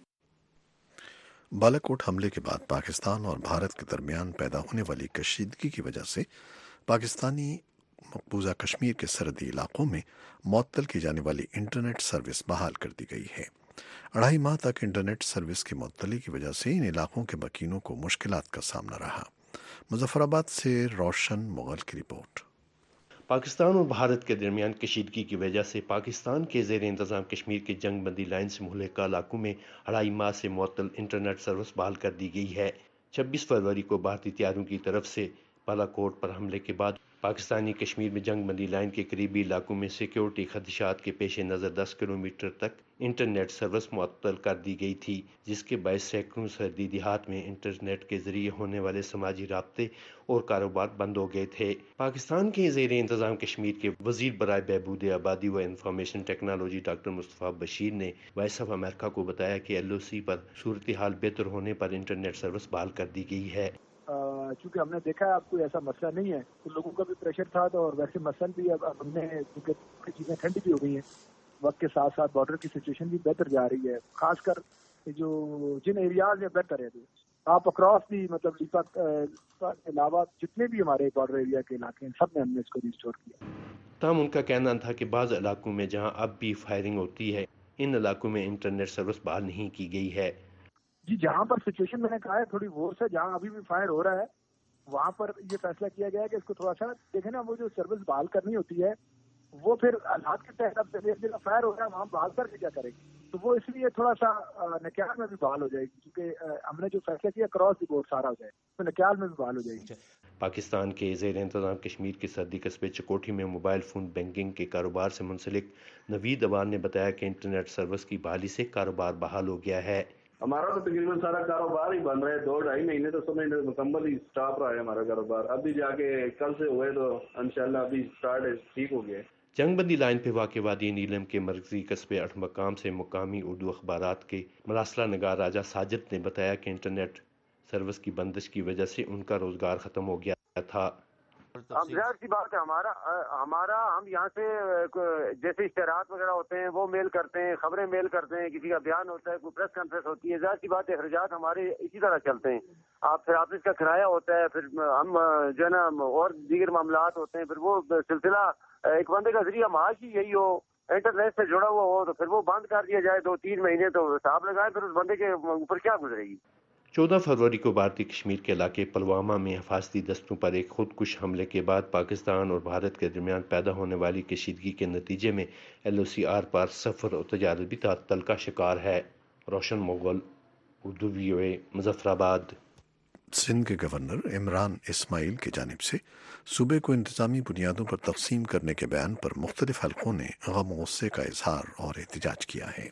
बालाकोट हमले के बाद पाकिस्तान और भारत के दरमियान पैदा होने वाली कशीदगी की वजह से पाकिस्तानी मकबूजा कश्मीर के सरहदी इलाकों में मुअत्तल की जाने वाली इंटरनेट सर्विस बहाल कर दी गई है। 2.5 माह तक इंटरनेट सर्विस की मुअत्तली की वजह से इन इलाकों के मकीनों को मुश्किलात का सामना रहा। मुजफ्फराबाद से रोशन मुगल की रिपोर्ट। पाकिस्तान और भारत के दरमियान कशीदगी की वजह से पाकिस्तान के ज़ेर इंतज़ाम कश्मीर के जंग बंदी लाइन से मुहल्लिका इलाकों में 2.5 माह से मुअत्तल इंटरनेट सर्विस बहाल कर दी गई है। 26 फरवरी को भारतीय त्यारों की तरफ से बालाकोट पर हमले के बाद पाकिस्तानी कश्मीर में जंग बंदी लाइन के करीबी इलाकों में सिक्योरिटी खदशात के पेश नज़र 10 किलोमीटर तक इंटरनेट सर्विस मुअत्तल कर दी गई थी, जिसके बायस सैकड़ों सरहदी देहात में इंटरनेट के जरिए होने वाले समाजी राब्ते और कारोबार बंद हो गए थे। पाकिस्तान के ज़ेर इंतज़ाम कश्मीर के वज़ीर बराए बहबूद आबादी व information technology doctor Mustafa Bashir ने वॉइस ऑफ अमेरिका को बताया कि LOC पर सूरत हाल बेहतर होने पर इंटरनेट सर्विस बहाल कर दी गई है। चूँकि हमने देखा है अब कोई ऐसा मसला नहीं है, तो लोगों का भी प्रेशर था, तो और वैसे मसल भी अब हमने क्योंकि चीज़ें ठंडी भी हो गई हैं, वक्त के साथ साथ बॉर्डर की सिचुएशन भी बेहतर जा रही है, खासकर जो जिन एरियाज में बेहतर है आप अक्रॉस भी मतलब लीपा के अलावा जितने भी हमारे बॉर्डर एरिया के इलाके हैं सब में हमने इसको रिस्टोर किया। तमाम उनका कहना था कि बाज़ इलाकों में जहाँ अब भी फायरिंग होती है, इन इलाकों में इंटरनेट सर्विस बहाल नहीं की गई है। जी, जहाँ पर सिचुएशन मैंने कहा है थोड़ी वो है, जहाँ अभी भी फायर हो रहा है वहाँ पर ये फैसला किया गया है कि इसको थोड़ा सा देखें ना, वो जो सर्विस बहाल करनी होती है वो फिर हालात के तहत अब जगह फायर हो रहा है वहाँ बहाल करके क्या करेंगे, तो वो इसलिए थोड़ा सा नक्याल में भी बहाल हो जाएगी, क्योंकि हमने जो फैसला किया क्रॉस द बोर्ड सारा हो जाए तो नक्याल में भी बहाल हो जाएगी। पाकिस्तान के ज़ेर इंतज़ाम कश्मीर के सरहदी कस्बे चकोठी में मोबाइल फ़ोन बैंकिंग के कारोबार से मुंसलिक नवीद अवान ने बताया कि इंटरनेट सर्विस की बहाली से कारोबार बहाल हो गया है। हमारा तो तकरीबन सारा कारोबार ही बन रहा है, 2-2.5 महीने तो समय मुकम्मल ही स्टॉप रहा है हमारा कारोबार। अभी जाके कल से हुए तो इंशाल्लाह अभी स्टार्ट ठीक हो गया। जंगबंदी लाइन पे वाक़ वादी नीलम के मरकजी कस्बे अठमकाम से मुकामी उर्दू अखबारात के मरासला नगार राजा साजिद ने बताया कि इंटरनेट सर्विस की बंदिश की वजह से उनका रोजगार खत्म हो गया था। अब जाहिर सी बात है हमारा हम यहाँ से जैसे इश्तहारात वगैरह होते हैं वो मेल करते हैं, खबरें मेल करते हैं, किसी का बयान होता है, कोई प्रेस कॉन्फ्रेंस होती है, जाहिर सी बात है अखराजात हमारे इसी तरह चलते हैं। आप फिर ऑफिस का किराया होता है, फिर हम जो है ना और दीगर मामलात होते हैं, फिर वो सिलसिला एक बंदे का जरिया माश ही यही हो, इंटरनेट से जुड़ा हुआ हो, तो फिर वो बंद कर दिया जाए 2-3 महीने, तो हिसाब लगाए फिर उस बंदे के ऊपर क्या गुजरेगी। 14 फरवरी को भारतीय कश्मीर के इलाके पुलवामा में हिफाजती दस्तों पर एक खुदकुश हमले के बाद पाकिस्तान और भारत के दरमियान पैदा होने वाली कशीदगी के नतीजे में LOC आर पार सफ़र और तजारत भी तातल का शिकार है। रोशन मुगल, उर्दू VOA, मुजफ्फराबाद। सिंध के गवर्नर इमरान इस्माइल की जानिब से सूबे को इंतजामी बुनियादों पर तकसीम करने के बयान पर मुख्तलिफ हलकों ने गम गुस्से का इजहार और एहतजाज किया है।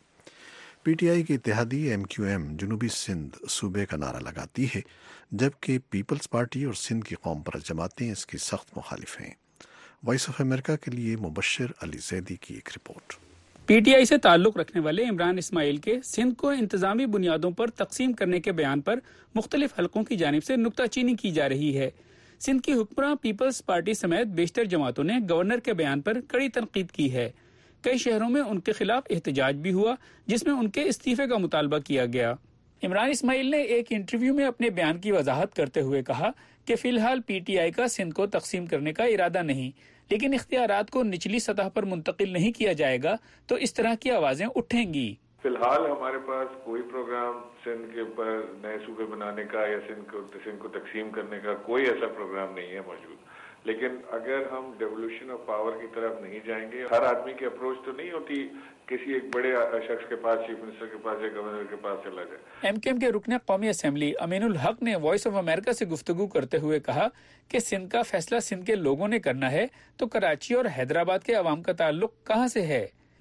PTI की इत्तेहादी MQM जनूबी सिंध सूबे का नारा लगाती है, जबकि पीपल्स पार्टी और सिंध की कौम पर जमातें इसकी सख्त मुखालिफ हैं। वॉइस ऑफ अमेरिका के लिए मुबश्शिर अली जैदी की एक रिपोर्ट। PTI से ताल्लुक रखने वाले इमरान इस्माइल के सिंध को इंतजामी बुनियादों पर तकसीम करने के बयान पर मुख्तलिफ हलकों की जानिब से नुक्ताचीनी की जा रही है। सिंध की हुक्मरान पीपल्स पार्टी समेत बेशतर जमातों ने गवर्नर के बयान पर कड़ी तनकीद की है। कई शहरों में उनके खिलाफ एहतजाज भी हुआ, जिसमें उनके इस्तीफे का मुतालबा किया गया। इमरान इस्माइल ने एक इंटरव्यू में अपने बयान की वजाहत करते हुए कहा कि फिलहाल PTI का सिंध को तकसीम करने का इरादा नहीं, लेकिन इख्तियारात को निचली सतह पर मुंतकिल नहीं किया जाएगा तो इस तरह की आवाजें उठेंगी। फिलहाल हमारे पास कोई प्रोग्राम सिंध के ऊपर नए सूबे बनाने का या सिंध को तकसीम करने का कोई ऐसा प्रोग्राम नहीं है मौजूद। लेकिन अगर हम डेवोल्यूशन ऑफ पावर की तरफ नहीं जाएंगे, हर आदमी की अप्रोच तो नहीं होती किसी एक बड़े शख्स के पास, चीफ मिनिस्टर के पास या गवर्नर के पास चला जाए। MQM के रुकने कौमी असेंबली अमीनुल हक ने वॉइस ऑफ अमेरिका से गुफ्तगू करते हुए कहा कि सिंध का फैसला सिंध के लोगों ने करना है, तो कराची और हैदराबाद के अवाम का ताल्लुक कहाँ से है।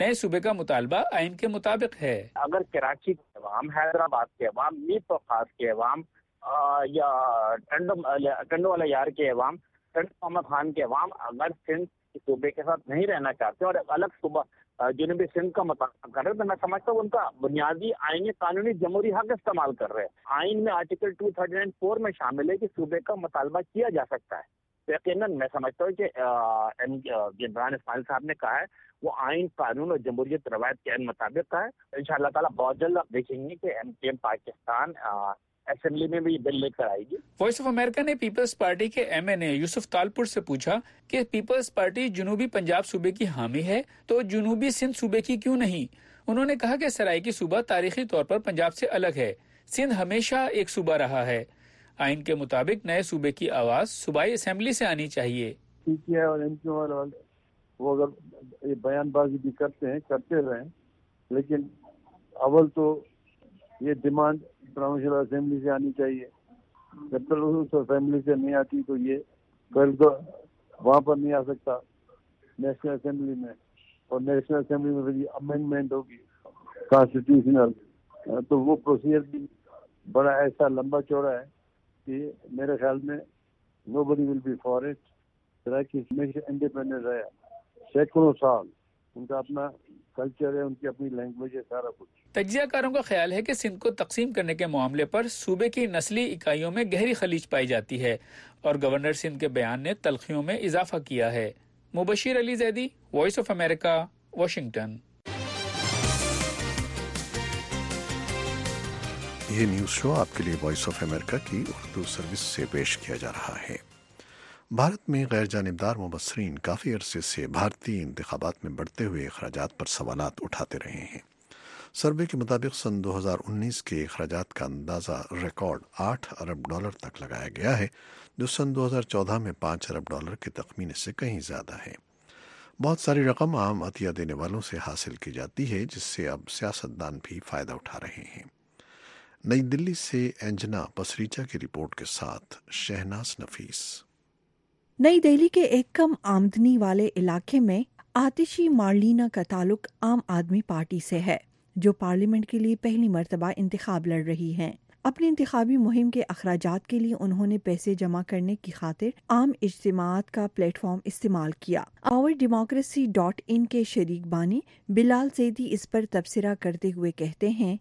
نئے صوبے کا مطالبہ آئین کے مطابق ہے۔ اگر کراچی کے عوام، حیدرآباد کے عوام، میر تو خاص کے عوام یا ٹنڈو والا یار کے عوام، ٹنڈو محمد خان کے عوام اگر سندھ صوبے کے ساتھ نہیں رہنا چاہتے اور الگ صوبہ جنوبی سندھ کا مطالبہ کر رہے تو میں سمجھتا ہوں ان کا بنیادی آئینی قانونی جمہوری حق استعمال کر رہے ہیں۔ آئین میں آرٹیکل 234 میں شامل ہے کہ صوبے کا مطالبہ کیا جا سکتا ہے۔ یقیناً میں سمجھتا ہوں کہ عمران اسماعیل صاحب نے کہا ہے وہ آئین قانون اور جمہوریت روایت کے مطابق ہے۔ انشاءاللہ تعالیٰ بہت جلد آپ دیکھیں گے کہ MKM پاکستان اسمبلی میں بھی بل لے کر آئے گی۔ وائس آف امریکہ نے پیپلز پارٹی کے MNA یوسف تالپور سے پوچھا کہ پیپلز پارٹی جنوبی پنجاب صوبے کی حامی ہے تو جنوبی سندھ صوبے کی کیوں نہیں؟ انہوں نے کہا کہ سرائیکی صوبہ تاریخی طور پر پنجاب سے الگ ہے، سندھ ہمیشہ ایک صوبہ رہا ہے۔ آئین کے مطابق نئے صوبے کی آواز صوبائی اسمبلی سے آنی چاہیے۔ اور وہ اگر یہ بیان بازی بھی کرتے رہیں، لیکن اول تو یہ ڈیمانڈ پروونشل اسمبلی سے آنی چاہیے۔ جب تک اس اسمبلی سے نہیں آتی تو یہ بل تو وہاں پر نہیں آ سکتا نیشنل اسمبلی میں، اور نیشنل اسمبلی میں پھر امینڈمنٹ ہوگی کانسٹیٹیوشنل، تو وہ پروسیجر بھی بڑا ایسا لمبا چوڑا ہے کہ میرے خیال میں nobody will be for it. ہمیشہ انڈیپینڈنٹ رہا سینکڑوں سال، ان کا اپنا کلچر ہے، ان کی اپنی لینگویج ہے، سارا کچھ۔ تجزیہ کاروں کا خیال ہے کہ سندھ کو تقسیم کرنے کے معاملے پر صوبے کی نسلی اکائیوں میں گہری خلیج پائی جاتی ہے اور گورنر سندھ کے بیان نے تلخیوں میں اضافہ کیا ہے۔ Mubashir Ali Zaidi, voice of America, Washington. یہ نیوز شو آپ کے لیے وائس آف امریکہ کی اردو سروس سے پیش کیا جا رہا ہے۔ بھارت میں غیر جانبدار مبصرین کافی عرصے سے بھارتی انتخابات میں بڑھتے ہوئے اخراجات پر سوالات اٹھاتے رہے ہیں۔ سروے کے مطابق سن 2019 کے اخراجات کا اندازہ ریکارڈ $8 ارب تک لگایا گیا ہے، جو سن 2014 میں $5 ارب کے تخمینے سے کہیں زیادہ ہے۔ بہت ساری رقم عام عطیہ دینے والوں سے حاصل کی جاتی ہے، جس سے اب سیاستدان بھی فائدہ اٹھا رہے ہیں۔ نئی دلی سے انجنا پسریچا کی رپورٹ کے ساتھ شہناز نفیس۔ نئی دہلی کے ایک کم آمدنی والے علاقے میں آتشی مارلینا کا تعلق عام آدمی پارٹی سے ہے، جو پارلیمنٹ کے لیے پہلی مرتبہ انتخاب لڑ رہی ہیں۔ اپنی انتخابی مہم کے اخراجات کے لیے انہوں نے پیسے جمع کرنے کی خاطر عام اجتماعات کا پلیٹ فارم استعمال کیا۔ OurDemocracy.in کے شریک بانی بلال زیدی اس پر تبصرہ کرتے ہوئے کہتے ہیں،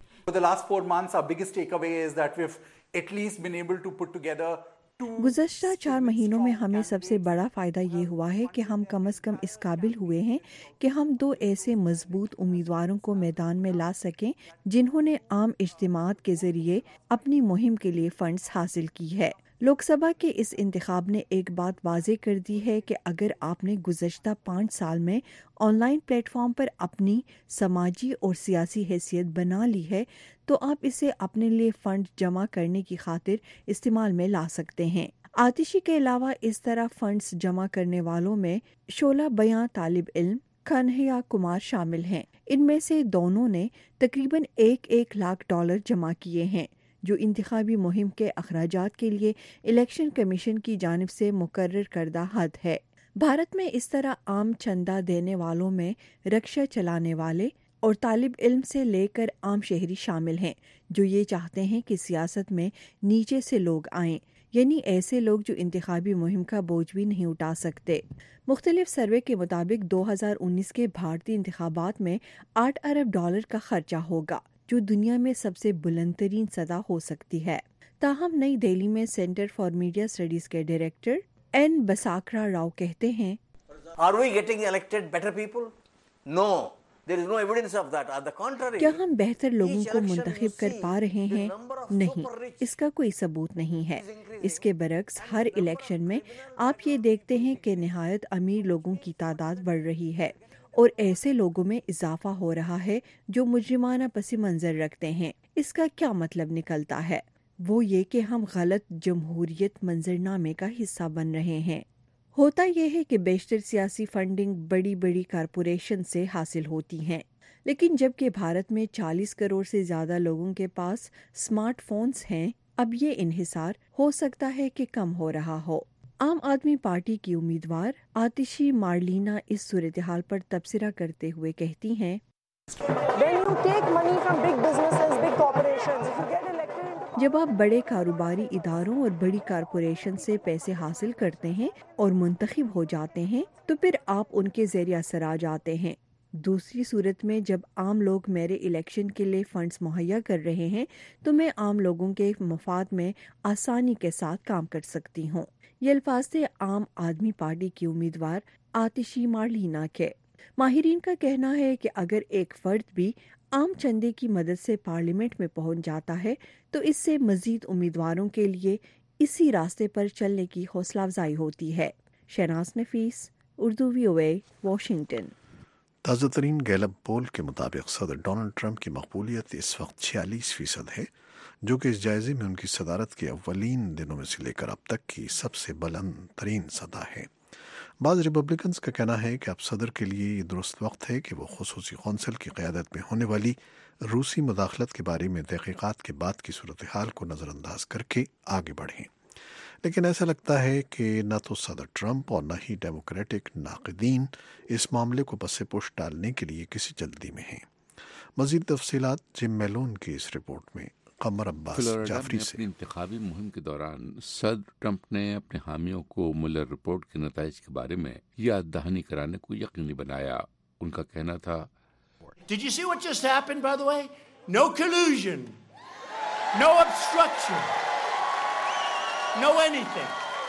گزشتہ 4 مہینوں میں ہمیں سب سے بڑا فائدہ یہ ہوا ہے کہ ہم کم از کم اس قابل ہوئے ہیں کہ ہم 2 ایسے مضبوط امیدواروں کو میدان میں لا سکیں جنہوں نے عام اجتماعات کے ذریعے اپنی مہم کے لیے فنڈز حاصل کی ہے۔ لوک سبھا کے اس انتخاب نے ایک بات واضح کر دی ہے کہ اگر آپ نے گزشتہ 5 سال میں آن لائن پلیٹ فارم پر اپنی سماجی اور سیاسی حیثیت بنا لی ہے تو آپ اسے اپنے لیے فنڈ جمع کرنے کی خاطر استعمال میں لا سکتے ہیں۔ آتشی کے علاوہ اس طرح فنڈز جمع کرنے والوں میں شعلہ بیاں طالب علم کنہیا کمار شامل ہیں۔ ان میں سے دونوں نے تقریباً $1 لاکھ جمع کیے ہیں، جو انتخابی مہم کے اخراجات کے لیے الیکشن کمیشن کی جانب سے مقرر کردہ حد ہے۔ بھارت میں اس طرح عام چندہ دینے والوں میں رکشہ چلانے والے اور طالب علم سے لے کر عام شہری شامل ہیں، جو یہ چاہتے ہیں کہ سیاست میں نیچے سے لوگ آئیں، یعنی ایسے لوگ جو انتخابی مہم کا بوجھ بھی نہیں اٹھا سکتے۔ مختلف سروے کے مطابق 2019 کے بھارتی انتخابات میں $8 ارب کا خرچہ ہوگا، جو دنیا میں سب سے بلند ترین سطح ہو سکتی ہے۔ تاہم نئی دہلی میں سینٹر فار میڈیا اسٹڈیز کے ڈائریکٹر این بساکرا راؤ کہتے ہیں، Are we getting elected better people? No. There is no evidence of that. On the contrary. کیا ہم بہتر لوگوں کو منتخب کر پا رہے ہیں؟ نہیں، اس کا کوئی ثبوت نہیں ہے۔ اس کے برعکس ہر الیکشن میں آپ یہ دیکھتے ہیں کہ نہایت امیر لوگوں کی تعداد بڑھ رہی ہے اور ایسے لوگوں میں اضافہ ہو رہا ہے جو مجرمانہ پس منظر رکھتے ہیں۔ اس کا کیا مطلب نکلتا ہے؟ وہ یہ کہ ہم غلط جمہوریت منظرنامے کا حصہ بن رہے ہیں۔ ہوتا یہ ہے کہ بیشتر سیاسی فنڈنگ بڑی بڑی کارپوریشن سے حاصل ہوتی ہیں، لیکن جبکہ بھارت میں 40 کروڑ سے زیادہ لوگوں کے پاس اسمارٹ فونز ہیں، اب یہ انحصار ہو سکتا ہے کہ کم ہو رہا ہو۔ आम आदमी पार्टी की उम्मीदवार आतिशी मार्लिना इस सूरत हाल पर तबसरा करते हुए कहती हैं, जब आप बड़े कारोबारी इदारों और बड़ी कारपोरेशन से पैसे हासिल करते हैं और मुंतखब हो जाते हैं तो फिर आप उनके ज़रिए असर आ जाते हैं। दूसरी सूरत में जब आम लोग मेरे इलेक्शन के लिए फंड्स मुहैया कर रहे हैं तो मैं आम लोगों के मफाद में आसानी के साथ काम कर सकती हूँ। ये अल्फाज थे आम आदमी पार्टी की उम्मीदवार आतिशी मार्लिना के। माहिरीन का कहना है कि अगर एक फर्द भी आम चंदे की मदद से पार्लियामेंट में पहुंच जाता है तो इससे मजीद उम्मीदवारों के लिए इसी रास्ते पर चलने की हौसला अफजाई होती है। Shahnaz Nafees, Urdu VOA, Washington. ताज़ा तरीन गैलब पोल के मुताबिक सदर डोनाल्ड ट्रंप की मकबूलियत इस वक्त 46% है, जो कि इस जायजे में उनकी सदारत के अव्वलीन दिनों में से लेकर अब तक की सबसे बुलंद तरीन सदा है। बाज़ रिपब्लिकन्स का कहना है कि अब सदर के लिए ये दुरुस्त वक्त है कि वो खुसूसी कौंसिल की क़यादत में होने वाली रूसी मुदाखलत के बारे में तहक़ीक़ात के बाद की सूरत हाल को नज़रअंदाज करके आगे बढ़ें। लेकिन ऐसा लगता है कि न तो सदर ट्रंप और न ही डेमोक्रेटिक नाक़दीन इस मामले को बसे पुश डालने के लिए किसी जल्दी में हैं। मज़ीद तफसीलात जिम मेलोन की इस रिपोर्ट में। कमर अब्बास जाफरी से। अपनी इंतखाबी मुहिम के दौरान सदर ट्रंप ने अपने हामियों को मुलर रिपोर्ट के नताइज के बारे में याद दहानी कराने को यकीनी बनाया। उनका कहना था, Did you see what just happened, by the way? No collusion, no obstruction, no anything.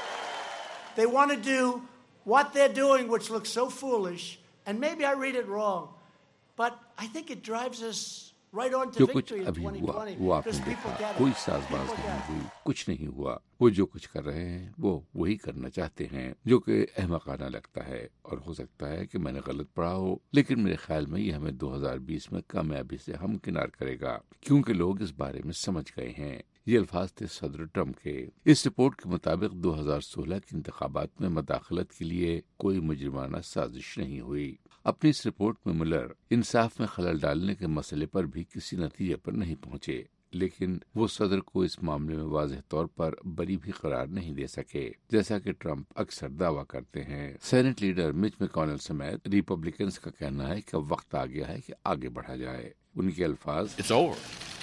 They want to do what they're doing, which looks so foolish, and maybe I read it wrong, but I think it drives us right on to जो कुछ victory in अभी हुआ 2020 वो आपने because people देखा, get कोई it. साजबाज People नहीं get it. हुई, कुछ नहीं हुआ। वो जो कुछ कर रहे हैं वो वही करना चाहते हैं, जो कि अहमकाना लगता है। और हो सकता है कि मैंने गलत पढ़ा हो, लेकिन मेरे ख्याल में ये हमें 2020 में कामयाबी से हमकिनार करेगा, क्योंकि लोग इस बारे में समझ गए हैं। ये अल्फाज थे सदर ट्रंप के। इस रिपोर्ट के मुताबिक 2016 के इंतखाबात में मदाखलत के लिए कोई मुजरिमाना साजिश नहीं हुई। अपनी इस रिपोर्ट में मुलर इंसाफ में खलल डालने के मसले पर भी किसी नतीजे पर नहीं पहुंचे, लेकिन वो सदर को इस मामले में वाज़ेह तौर पर बरी भी करार नहीं दे सके, जैसा कि ट्रंप अक्सर दावा करते हैं। सेनेट लीडर मिच मैकॉनेल समेत रिपब्लिकन्स का कहना है कि अब वक्त आ गया है कि आगे बढ़ा जाए। उनके अल्फाज, It's over.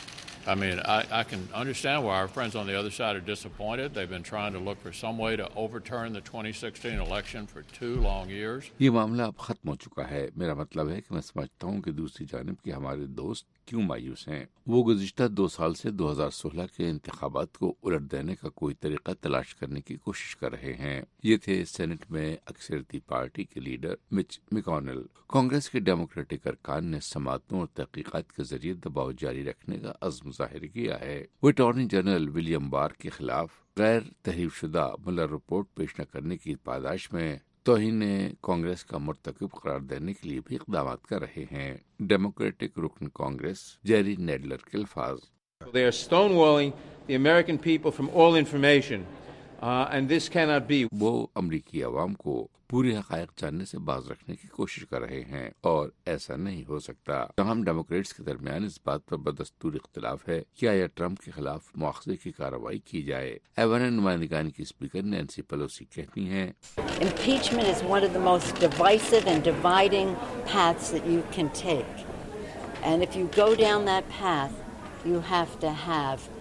I mean, I can understand why our friends on the other side are disappointed. They've been trying to look for some way to overturn the 2016 election for 2 long years. ये मामला अब खत्म हो चुका है। मेरा मतलब है कि मैं समझता हूँ कि दूसरी जानिब के हमारे दोस्त क्यों मायूस हैं। वो गुज़िश्ता 2 साल से 2016 के इंतखाबात को उलट देने का कोई तरीका तलाश करने की कोशिश कर रहे हैं। ये थे सेनेट में अक्सरती पार्टी के लीडर मिच मैकॉनेल। कांग्रेस के डेमोक्रेटिक अरकान ने समातों और तहकीकात के जरिए दबाव जारी रखने का अज़्म जाहिर किया है। वो अटॉर्नी जनरल विलियम बार के खिलाफ गैर तहरीर शुदा मुलर रिपोर्ट पेश न करने की पादाश में तौहीन कांग्रेस का मुर्तकिब करार देने के लिए भी इक़दाम कर रहे हैं। डेमोक्रेटिक रुकन कांग्रेस जेरी नेडलर के अल्फाज, They are stonewalling the American people from all information, and this cannot be. वो अमरीकी अवाम को पूरे हक़ाइक़ जानने से बाज रखने की कोशिश कर रहे हैं और ऐसा नहीं हो सकता। तमाम डेमोक्रेट्स के दरमियान इस बात पर बदस्तूर इख्तिलाफ है कि आया ट्रंप के खिलाफ मुआख़ज़े की कार्रवाई की जाए। ऐवान नुमाइंदगान की स्पीकर नैंसी पेलोसी कहती हैं, Impeachment is one of the most divisive and dividing paths that you can take, and if you go down that path, you have to have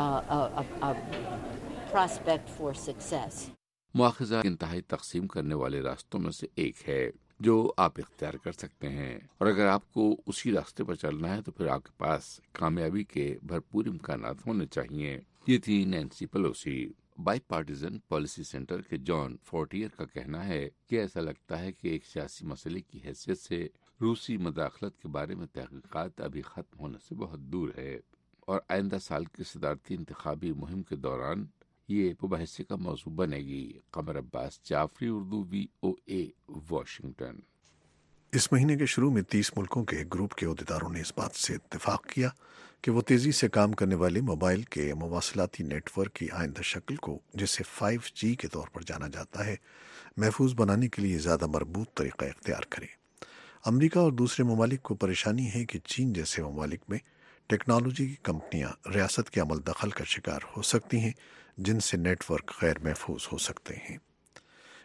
a prospect for success. मुआख़ज़ा इंतहाई तक़सीम करने वाले रास्तों में से एक है जो आप इख्तियार कर सकते हैं, और अगर आपको उसी रास्ते पर चलना है तो फिर आपके पास कामयाबी के भरपूर इम्कानात होने चाहिए। ये थी Nancy Pelosi. Bipartisan policy centre के जॉन फोर्टियर का कहना है कि ऐसा लगता है कि एक सियासी मसले की हैसियत से रूसी मदाखलत के बारे में तहक़ीक़ात अभी ख़त्म होने से बहुत दूर है, और आइंदा साल की सदारती इंतखाबी मुहिम के दौरान ये मुबाहिसे का मौजू बनेगी। Qamar Abbas Jafri, Urdu VOA, Washington. इस महीने के शुरू में 30 मुल्कों के एक ग्रुप के अहदेदारों ने इस बात से इत्तेफाक किया कि वो तेज़ी से काम करने वाले मोबाइल के मवासलाती नेटवर्क की आइंदा शक्ल को, जिसे 5G के तौर पर जाना जाता है, महफूज बनाने के लिए ज़्यादा मरबूत तरीक़ा इख्तियार करें। अमरीका और दूसरे ममालिक को परेशानी है कि चीन जैसे ममालिक में टेक्नोलॉजी की कंपनियां रियासत के अमल दखल का शिकार हो सकती हैं, जिनसे नेटवर्क गैर महफूज हो सकते हैं।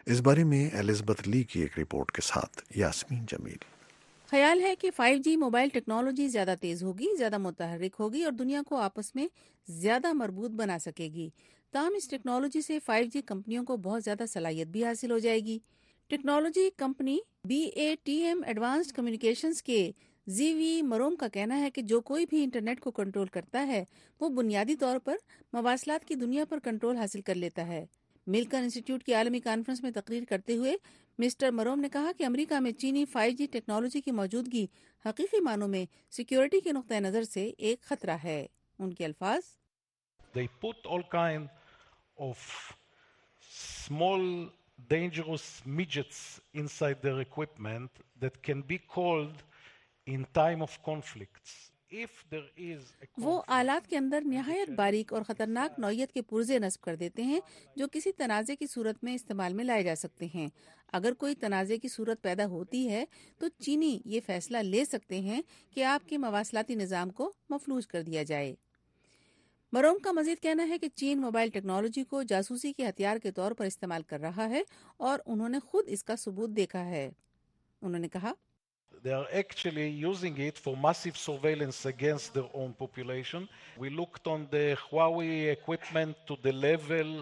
इस बारे में एलिजाबेथ ली की एक रिपोर्ट के साथ यास्मीन जमील। ख्याल है कि 5G मोबाइल टेक्नोलॉजी ज्यादा तेज होगी, ज्यादा मुतहर्रिक होगी और दुनिया को आपस में ज्यादा मरबूत बना सकेगी। ताहम इस टेक्नोलॉजी से 5G कंपनियों को बहुत ज्यादा सलाहियत भी हासिल हो जाएगी। Technology company BATM advanced communications के जीवी मरोम का कहना है कि जो कोई भी इंटरनेट को कंट्रोल करता है वो बुनियादी तौर पर मवासलात की दुनिया पर कंट्रोल हासिल कर लेता है। मिल्कन इंस्टीट्यूट की आलमी कॉन्फ्रेंस में तकरीर करते हुए मिस्टर मरोम ने कहा कि अमेरिका में चीनी 5G टेक्नोलॉजी की मौजूदगी हकीकी मानों में सिक्योरिटी के नुक्ता नजर से एक खतरा है। उनके अल्फाज, They put all kind of small dangerous midgets inside their equipment that can be called in time of conflicts. वो आलात के अंदर निहायत बारीक और खतरनाक नौयत के पुर्जे नस्ब कर देते हैं जो किसी तनाज़े की सूरत में इस्तेमाल में लाए जा सकते हैं। अगर कोई तनाज़े की सूरत पैदा होती है तो चीनी ये फैसला ले सकते हैं कि आपके मवासलाती निज़ाम को मफलूज कर दिया जाए। मरोम का मजीद कहना है कि चीन मोबाइल टेक्नोलॉजी को जासूसी के हथियार के तौर पर इस्तेमाल कर रहा है और उन्होंने खुद इसका सबूत देखा है। उन्होंने कहा, They are actually using it for massive surveillance against their own population. We looked on the Huawei equipment to the level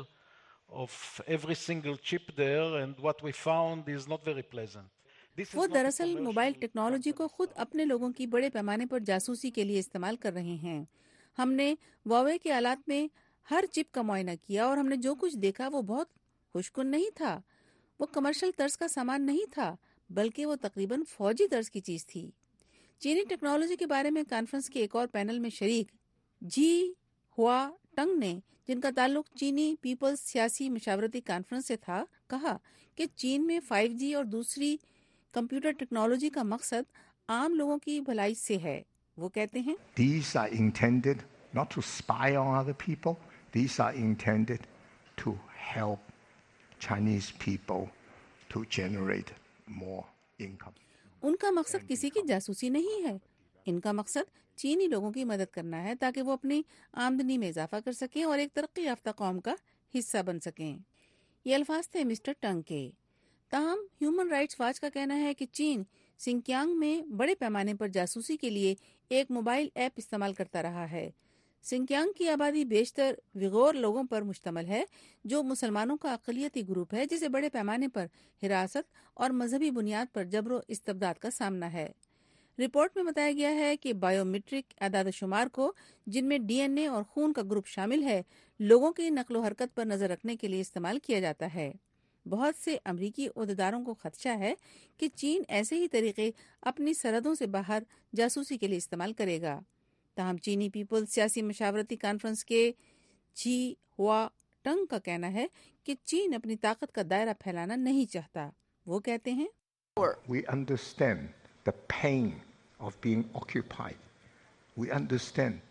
of every single chip there, and what we found is not very pleasant. वो दरअसल मोबाइल टेक्नोलॉजी को खुद अपने लोगों की बड़े पैमाने पर जासूसी के लिए इस्तेमाल कर रहे हैं। हमने Huawei के आलात में हर चिप का मुआयना किया और हमने जो कुछ देखा वो बहुत खुशकुन नहीं था। वो कमर्शियल तर्ज का सामान नहीं था, बल्कि वो तकरीबन फौजी तर्ज की चीज थी। चीनी टेक्नोलॉजी के बारे में कॉन्फ्रेंस के एक और पैनल में शरीक जी हुआ टंग ने, जिनका ताल्लुक चीनी पीपल्स सियासी मशावरती कॉन्फ्रेंस से था, कहा कि चीन में 5G और दूसरी कंप्यूटर टेक्नोलॉजी का मकसद आम लोगों की भलाई से है। वो कहते हैं, These are intended not to spy on other people. These are intended to help Chinese people to generate more income. उनका मकसद किसी की जासूसी नहीं है। इनका मकसद चीनी लोगों की मदद करना है ताकि वो अपनी आमदनी में इजाफा कर सकें और एक तरक्की याफ्ता कौम का हिस्सा बन सकें। ये अल्फाज थे मिस्टर टंग के। ताहम ह्यूमन राइट्स वॉच का कहना है कि चीन सिंकियांग में बड़े पैमाने पर जासूसी के लिए एक मोबाइल ऐप इस्तेमाल करता रहा है। सिंकियांग की आबादी बेशतर विगोर लोगों पर मुश्तमल है, जो मुसलमानों का अक़लियती ग्रुप है जिसे बड़े पैमाने पर हिरासत और मजहबी बुनियाद पर जबर इस्तबदाद का सामना है। रिपोर्ट में बताया गया है कि बायोमेट्रिक आदाद शुमार को, जिनमें DNA और खून का ग्रुप शामिल है, लोगों की नकलो हरकत पर नजर रखने के लिए इस्तेमाल किया जाता है। बहुत से अमरीकी ओहदेदारों को खदशा है कि चीन ऐसे ही तरीके अपनी सरहदों से बाहर जासूसी के लिए इस्तेमाल करेगा। ताहम चीनी पीपल्स सियासी मशावरती कॉन्फ्रेंस के जी हुआ टंग का कहना है कि चीन अपनी ताकत का दायरा फैलाना नहीं चाहता। वो कहते हैं, We understand the pain of being occupied. We understand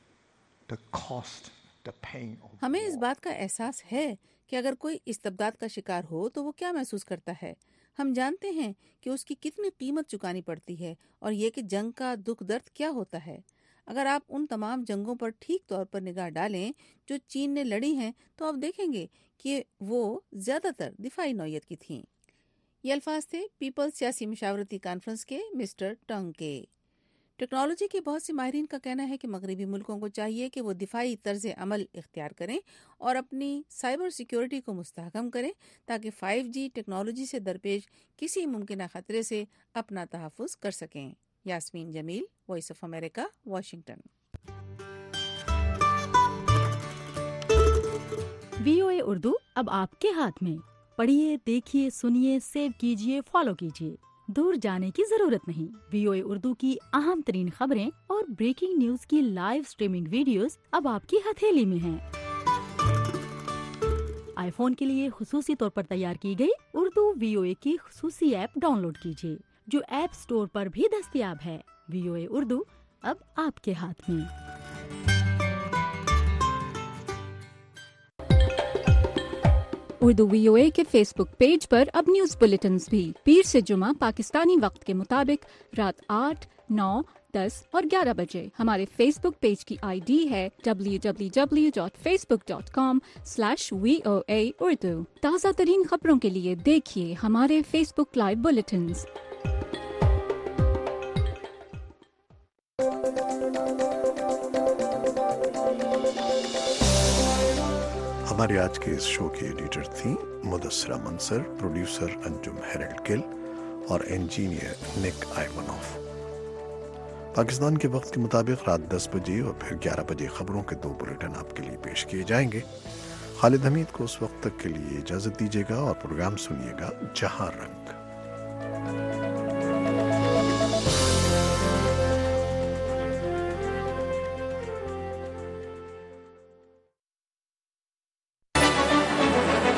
the cost, the pain of हमें इस बात का एहसास है कि अगर कोई इस्तबदाद का शिकार हो तो वो क्या महसूस करता है। हम जानते हैं कि उसकी कितनी कीमत चुकानी पड़ती है और ये कि जंग का दुख दर्द क्या होता है। अगर आप उन तमाम जंगों पर ठीक तौर पर निगाह डालें जो चीन ने लड़ी हैं, तो आप देखेंगे कि वो ज्यादातर दिफाई नौयत की थीं। ये अल्फाज थे पीपल्स सियासी मशावरती कॉन्फ्रेंस के मिस्टर टंग के। टेक्नोलॉजी के बहुत से माहिरीन का कहना है कि मगरबी मुल्कों को चाहिए कि वो दिफाई तर्ज अमल इख्तियार करें और अपनी साइबर सिक्योरिटी को मुस्तहकम करें ताकि 5G टेक्नोलॉजी से दरपेश किसी मुमकिन खतरे से अपना तहफ़्फ़ुज़ कर सकें। Yasmeen Jamil, voice of America, Washington. VOA Urdu अब आपके हाथ में। पढ़िए, देखिए, सुनिए, सेव कीजिए, फॉलो कीजिए। दूर जाने की जरूरत नहीं। VOA उर्दू की अहम तरीन खबरें और ब्रेकिंग न्यूज की लाइव स्ट्रीमिंग वीडियोस अब आपकी हथेली में हैं। आईफोन के लिए खुसूसी तौर पर तैयार की गई उर्दू VOA की खुसूसी ऐप डाउनलोड कीजिए, जो ऐप स्टोर पर भी दस्तयाब है। VOA उर्दू अब आपके हाथ में। उर्दू VOA के फेसबुक पेज पर अब न्यूज बुलेटिन्स भी पीर से जुमा पाकिस्तानी वक्त के मुताबिक रात 8, 9, 10 اور 11 بجے. ہمارے فیس بک پیج کی ID ہے www.facebook.com/VOA Urdu. تازہ ترین خبروں کے لیے دیکھیے ہمارے فیس بک لائیو بلیٹنز. ہمارے آج کے اس شو کی ایڈیٹر تھیں مدثرہ منصر، پروڈیوسر انجم ہیرلڈ گل اور انجینئر نک آئیونوف. پاکستان کے وقت کے مطابق رات 10 بجے اور پھر 11 بجے خبروں کے 2 بلیٹن آپ کے لیے پیش کیے جائیں گے. خالد حمید کو اس وقت تک کے لیے اجازت دیجیے گا اور پروگرام سنیے گا جہاں رنگ.